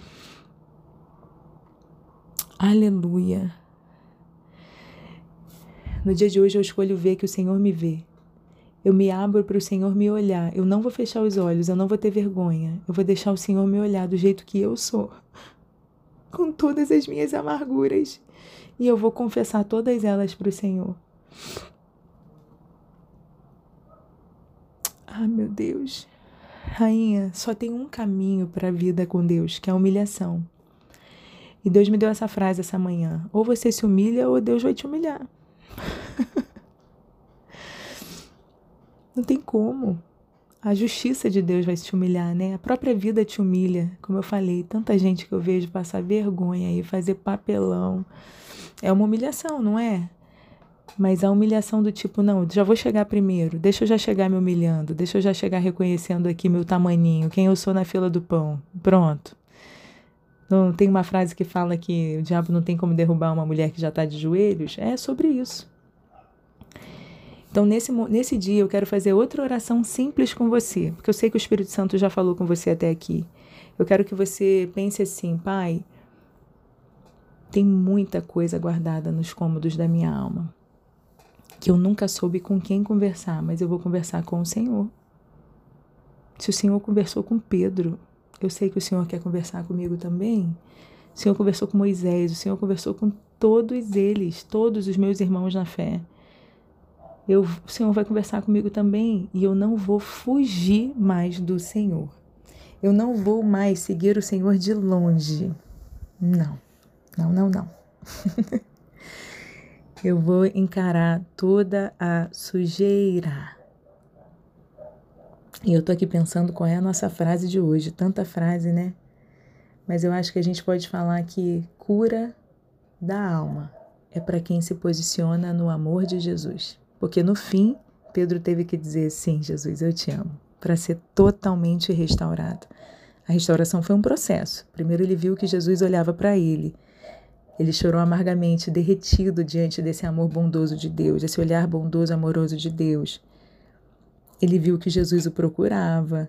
Aleluia. No dia de hoje eu escolho ver que o Senhor me vê. Eu me abro para o Senhor me olhar. Eu não vou fechar os olhos, eu não vou ter vergonha. Eu vou deixar o Senhor me olhar do jeito que eu sou, com todas as minhas amarguras. E eu vou confessar todas elas para o Senhor. Ah, meu Deus. Rainha, só tem um caminho para a vida com Deus, que é a humilhação. E Deus me deu essa frase essa manhã. Ou você se humilha ou Deus vai te humilhar. Não tem como. A justiça de Deus vai te humilhar, né? A própria vida te humilha. Como eu falei, tanta gente que eu vejo passar vergonha e fazer papelão. É uma humilhação, não é? Mas a humilhação do tipo, não, já vou chegar primeiro, deixa eu já chegar me humilhando, deixa eu já chegar reconhecendo aqui meu tamaninho, quem eu sou na fila do pão. Pronto. Não, tem uma frase que fala que o diabo não tem como derrubar uma mulher que já está de joelhos. É sobre isso. Então, nesse, nesse dia, eu quero fazer outra oração simples com você, porque eu sei que o Espírito Santo já falou com você até aqui. Eu quero que você pense assim, Pai, tem muita coisa guardada nos cômodos da minha alma, que eu nunca soube com quem conversar, mas eu vou conversar com o Senhor. Se o Senhor conversou com Pedro, eu sei que o Senhor quer conversar comigo também. O Senhor conversou com Moisés, o Senhor conversou com todos eles, todos os meus irmãos na fé. Eu, o Senhor vai conversar comigo também e eu não vou fugir mais do Senhor. Eu não vou mais seguir o Senhor de longe. Não, não, não, não. Eu vou encarar toda a sujeira. E eu tô aqui pensando qual é a nossa frase de hoje. Tanta frase, né? Mas eu acho que a gente pode falar que cura da alma é para quem se posiciona no amor de Jesus. Porque no fim, Pedro teve que dizer, sim, Jesus, eu te amo, para ser totalmente restaurado. A restauração foi um processo. Primeiro ele viu que Jesus olhava para ele. Ele chorou amargamente, derretido diante desse amor bondoso de Deus, esse olhar bondoso, amoroso de Deus. Ele viu que Jesus o procurava.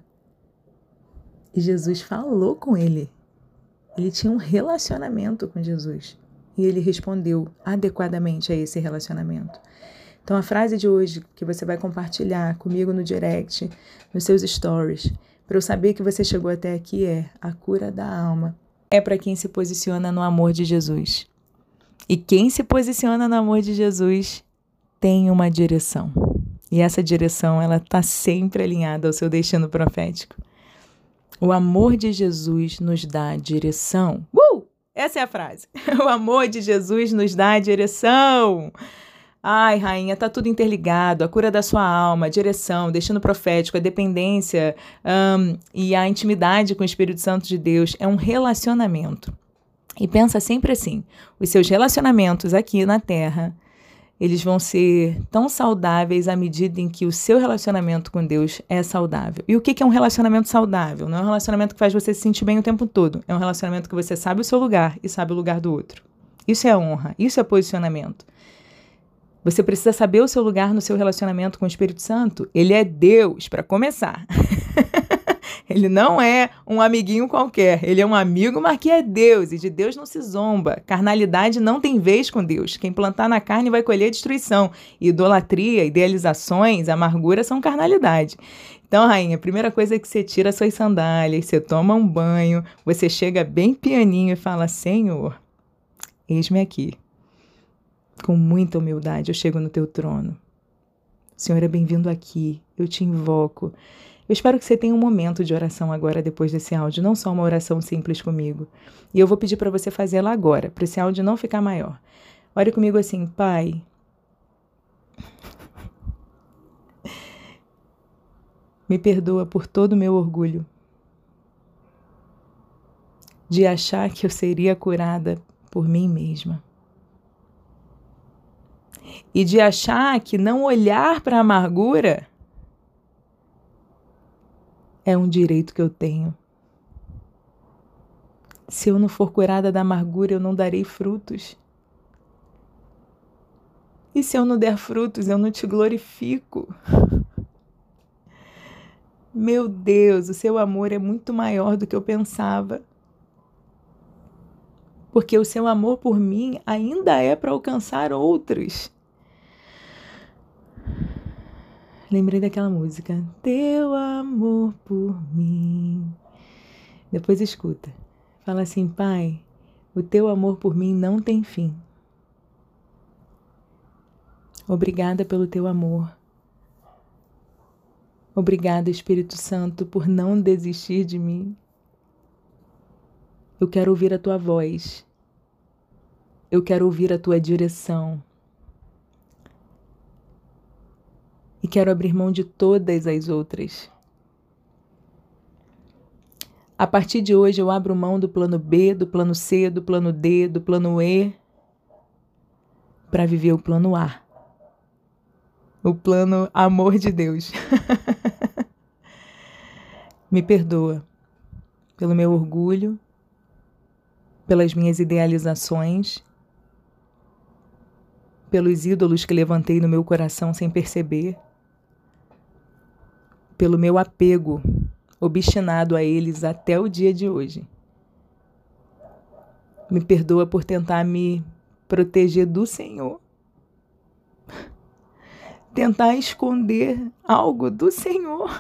E Jesus falou com ele. Ele tinha um relacionamento com Jesus. E ele respondeu adequadamente a esse relacionamento. Então a frase de hoje que você vai compartilhar comigo no direct, nos seus stories, para eu saber que você chegou até aqui é: a cura da alma é para quem se posiciona no amor de Jesus. E quem se posiciona no amor de Jesus tem uma direção. E essa direção, ela está sempre alinhada ao seu destino profético. O amor de Jesus nos dá direção. Uh! Essa é a frase. O amor de Jesus nos dá direção. Ai, rainha, tá tudo interligado. A cura da sua alma, a direção, o destino profético, a dependência um, e a intimidade com o Espírito Santo de Deus é um relacionamento. E pensa sempre assim, os seus relacionamentos aqui na Terra, eles vão ser tão saudáveis à medida em que o seu relacionamento com Deus é saudável. E o que é um relacionamento saudável? Não é um relacionamento que faz você se sentir bem o tempo todo. É um relacionamento que você sabe o seu lugar e sabe o lugar do outro. Isso é honra, isso é posicionamento. Você precisa saber o seu lugar no seu relacionamento com o Espírito Santo. Ele é Deus, para começar. Ele não é um amiguinho qualquer. Ele é um amigo, mas que é Deus. E de Deus não se zomba. Carnalidade não tem vez com Deus. Quem plantar na carne vai colher destruição. Idolatria, idealizações, amargura são carnalidade. Então, rainha, a primeira coisa é que você tira suas sandálias, você toma um banho, você chega bem pianinho e fala: Senhor, eis-me aqui. Com muita humildade eu chego no teu trono. Senhor é bem-vindo aqui. Eu te invoco. Eu espero que você tenha um momento de oração agora depois desse áudio, não só uma oração simples comigo. E eu vou pedir para você fazê-la agora, para esse áudio não ficar maior. Ore comigo assim: Pai, me perdoa por todo o meu orgulho de achar que eu seria curada por mim mesma. E de achar que não olhar para a amargura é um direito que eu tenho. Se eu não for curada da amargura, eu não darei frutos. E se eu não der frutos, eu não te glorifico. Meu Deus, o seu amor é muito maior do que eu pensava. Porque o seu amor por mim ainda é para alcançar outros. Lembrei daquela música, teu amor por mim. Depois escuta. Fala assim: Pai, o teu amor por mim não tem fim. Obrigada pelo teu amor. Obrigada, Espírito Santo, por não desistir de mim. Eu quero ouvir a tua voz. Eu quero ouvir a tua direção. E quero abrir mão de todas as outras. A partir de hoje eu abro mão do plano B, do plano C, do plano D, do plano E, para viver o plano A. O plano amor de Deus. Me perdoa pelo meu orgulho, pelas minhas idealizações, pelos ídolos que levantei no meu coração sem perceber, pelo meu apego obstinado a eles até o dia de hoje. Me perdoa por tentar me proteger do Senhor, tentar esconder algo do Senhor.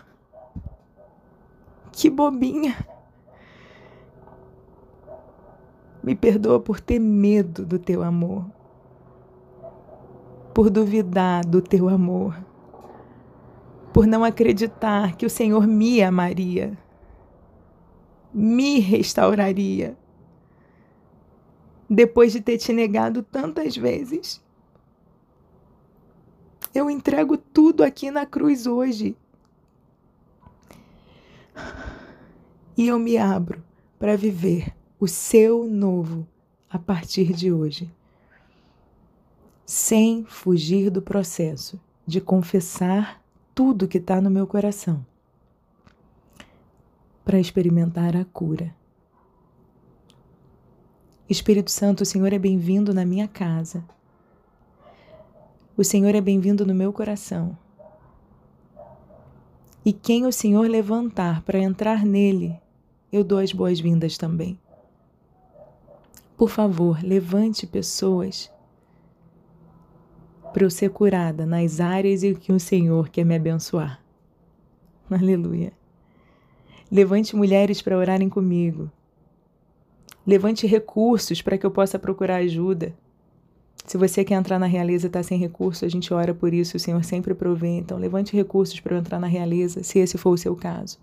Que bobinha. Me perdoa por ter medo do teu amor, por duvidar do teu amor, por não acreditar que o Senhor me amaria, me restauraria. depois de ter te negado tantas vezes. Eu entrego tudo aqui na cruz hoje. E eu me abro para viver o seu novo a partir de hoje. Sem fugir do processo de confessar tudo que está no meu coração, para experimentar a cura. Espírito Santo, o Senhor é bem-vindo na minha casa. O Senhor é bem-vindo no meu coração. E quem o Senhor levantar para entrar nele, eu dou as boas-vindas também. Por favor, levante pessoas para eu ser curada nas áreas em que o Senhor quer me abençoar. Aleluia. Levante mulheres para orarem comigo. Levante recursos para que eu possa procurar ajuda. Se você quer entrar na realeza e está sem recurso, a gente ora por isso, o Senhor sempre provê. Então, levante recursos para eu entrar na realeza, se esse for o seu caso.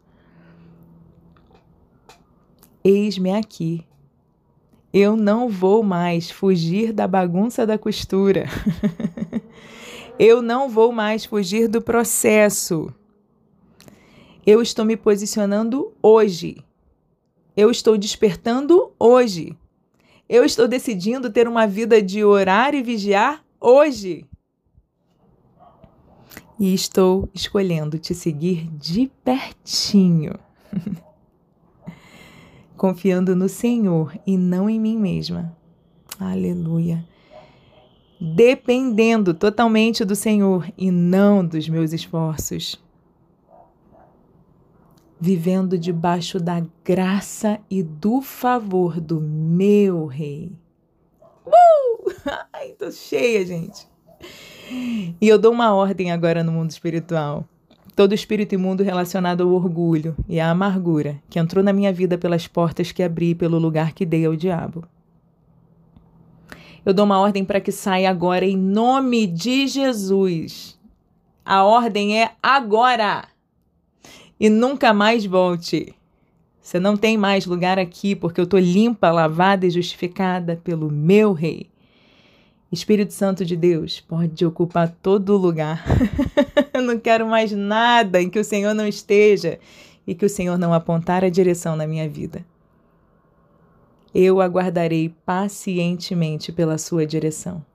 Eis-me aqui. Eu não vou mais fugir da bagunça da costura. Eu não vou mais fugir do processo. Eu estou me posicionando hoje. Eu estou despertando hoje. Eu estou decidindo ter uma vida de orar e vigiar hoje. E estou escolhendo te seguir de pertinho. Confiando no Senhor e não em mim mesma. Aleluia. Dependendo totalmente do Senhor e não dos meus esforços. Vivendo debaixo da graça e do favor do meu Rei. Uh! Ai, tô cheia, gente. E eu dou uma ordem agora no mundo espiritual. Todo espírito imundo relacionado ao orgulho e à amargura que entrou na minha vida pelas portas que abri, pelo lugar que dei ao diabo. Eu dou uma ordem para que saia agora em nome de Jesus. A ordem é agora. E nunca mais volte. Você não tem mais lugar aqui, porque eu estou limpa, lavada e justificada pelo meu Rei. Espírito Santo de Deus, pode ocupar todo lugar. Eu não quero mais nada em que o Senhor não esteja e que o Senhor não apontar a direção na minha vida. Eu aguardarei pacientemente pela sua direção.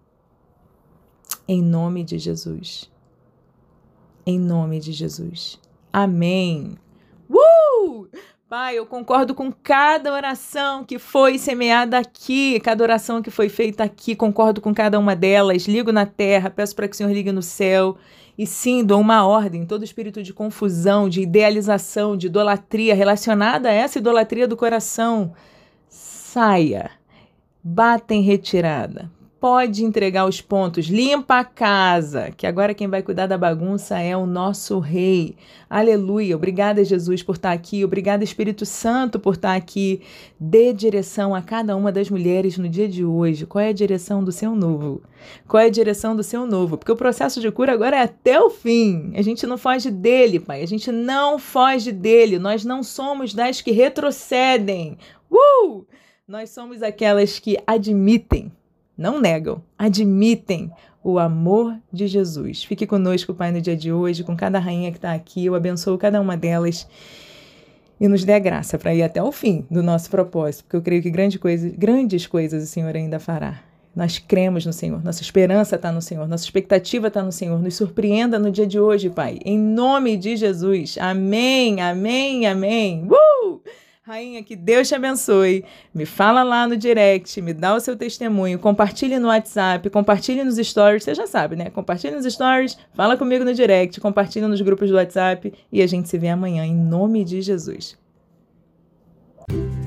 Em nome de Jesus. Em nome de Jesus. Amém. Uh! Pai, eu concordo com cada oração que foi semeada aqui, cada oração que foi feita aqui, concordo com cada uma delas, ligo na terra, peço para que o Senhor ligue no céu. E sim, dou uma ordem, todo espírito de confusão, de idealização, de idolatria relacionada a essa idolatria do coração, saia, bata em retirada, pode entregar os pontos, limpa a casa, que agora quem vai cuidar da bagunça é o nosso Rei. Aleluia, obrigada Jesus por estar aqui, obrigada Espírito Santo por estar aqui. Dê direção a cada uma das mulheres no dia de hoje. Qual é a direção do seu novo? Qual é a direção do seu novo? Porque o processo de cura agora é até o fim. A gente não foge dele, Pai, a gente não foge dele. Nós não somos das que retrocedem. Uh! Nós somos aquelas que admitem, não negam, admitem o amor de Jesus. Fique conosco, Pai, no dia de hoje, com cada rainha que está aqui. Eu abençoo cada uma delas e nos dê a graça para ir até o fim do nosso propósito, porque eu creio que grande coisa, grandes coisas o Senhor ainda fará. Nós cremos no Senhor, nossa esperança está no Senhor, nossa expectativa está no Senhor. Nos surpreenda no dia de hoje, Pai, em nome de Jesus. Amém, amém, amém. Uh! Rainha, que Deus te abençoe. Me fala lá no direct, me dá o seu testemunho, compartilhe no WhatsApp, compartilhe nos stories, você já sabe, né? Compartilhe nos stories, fala comigo no direct, compartilhe nos grupos do WhatsApp e a gente se vê amanhã, em nome de Jesus.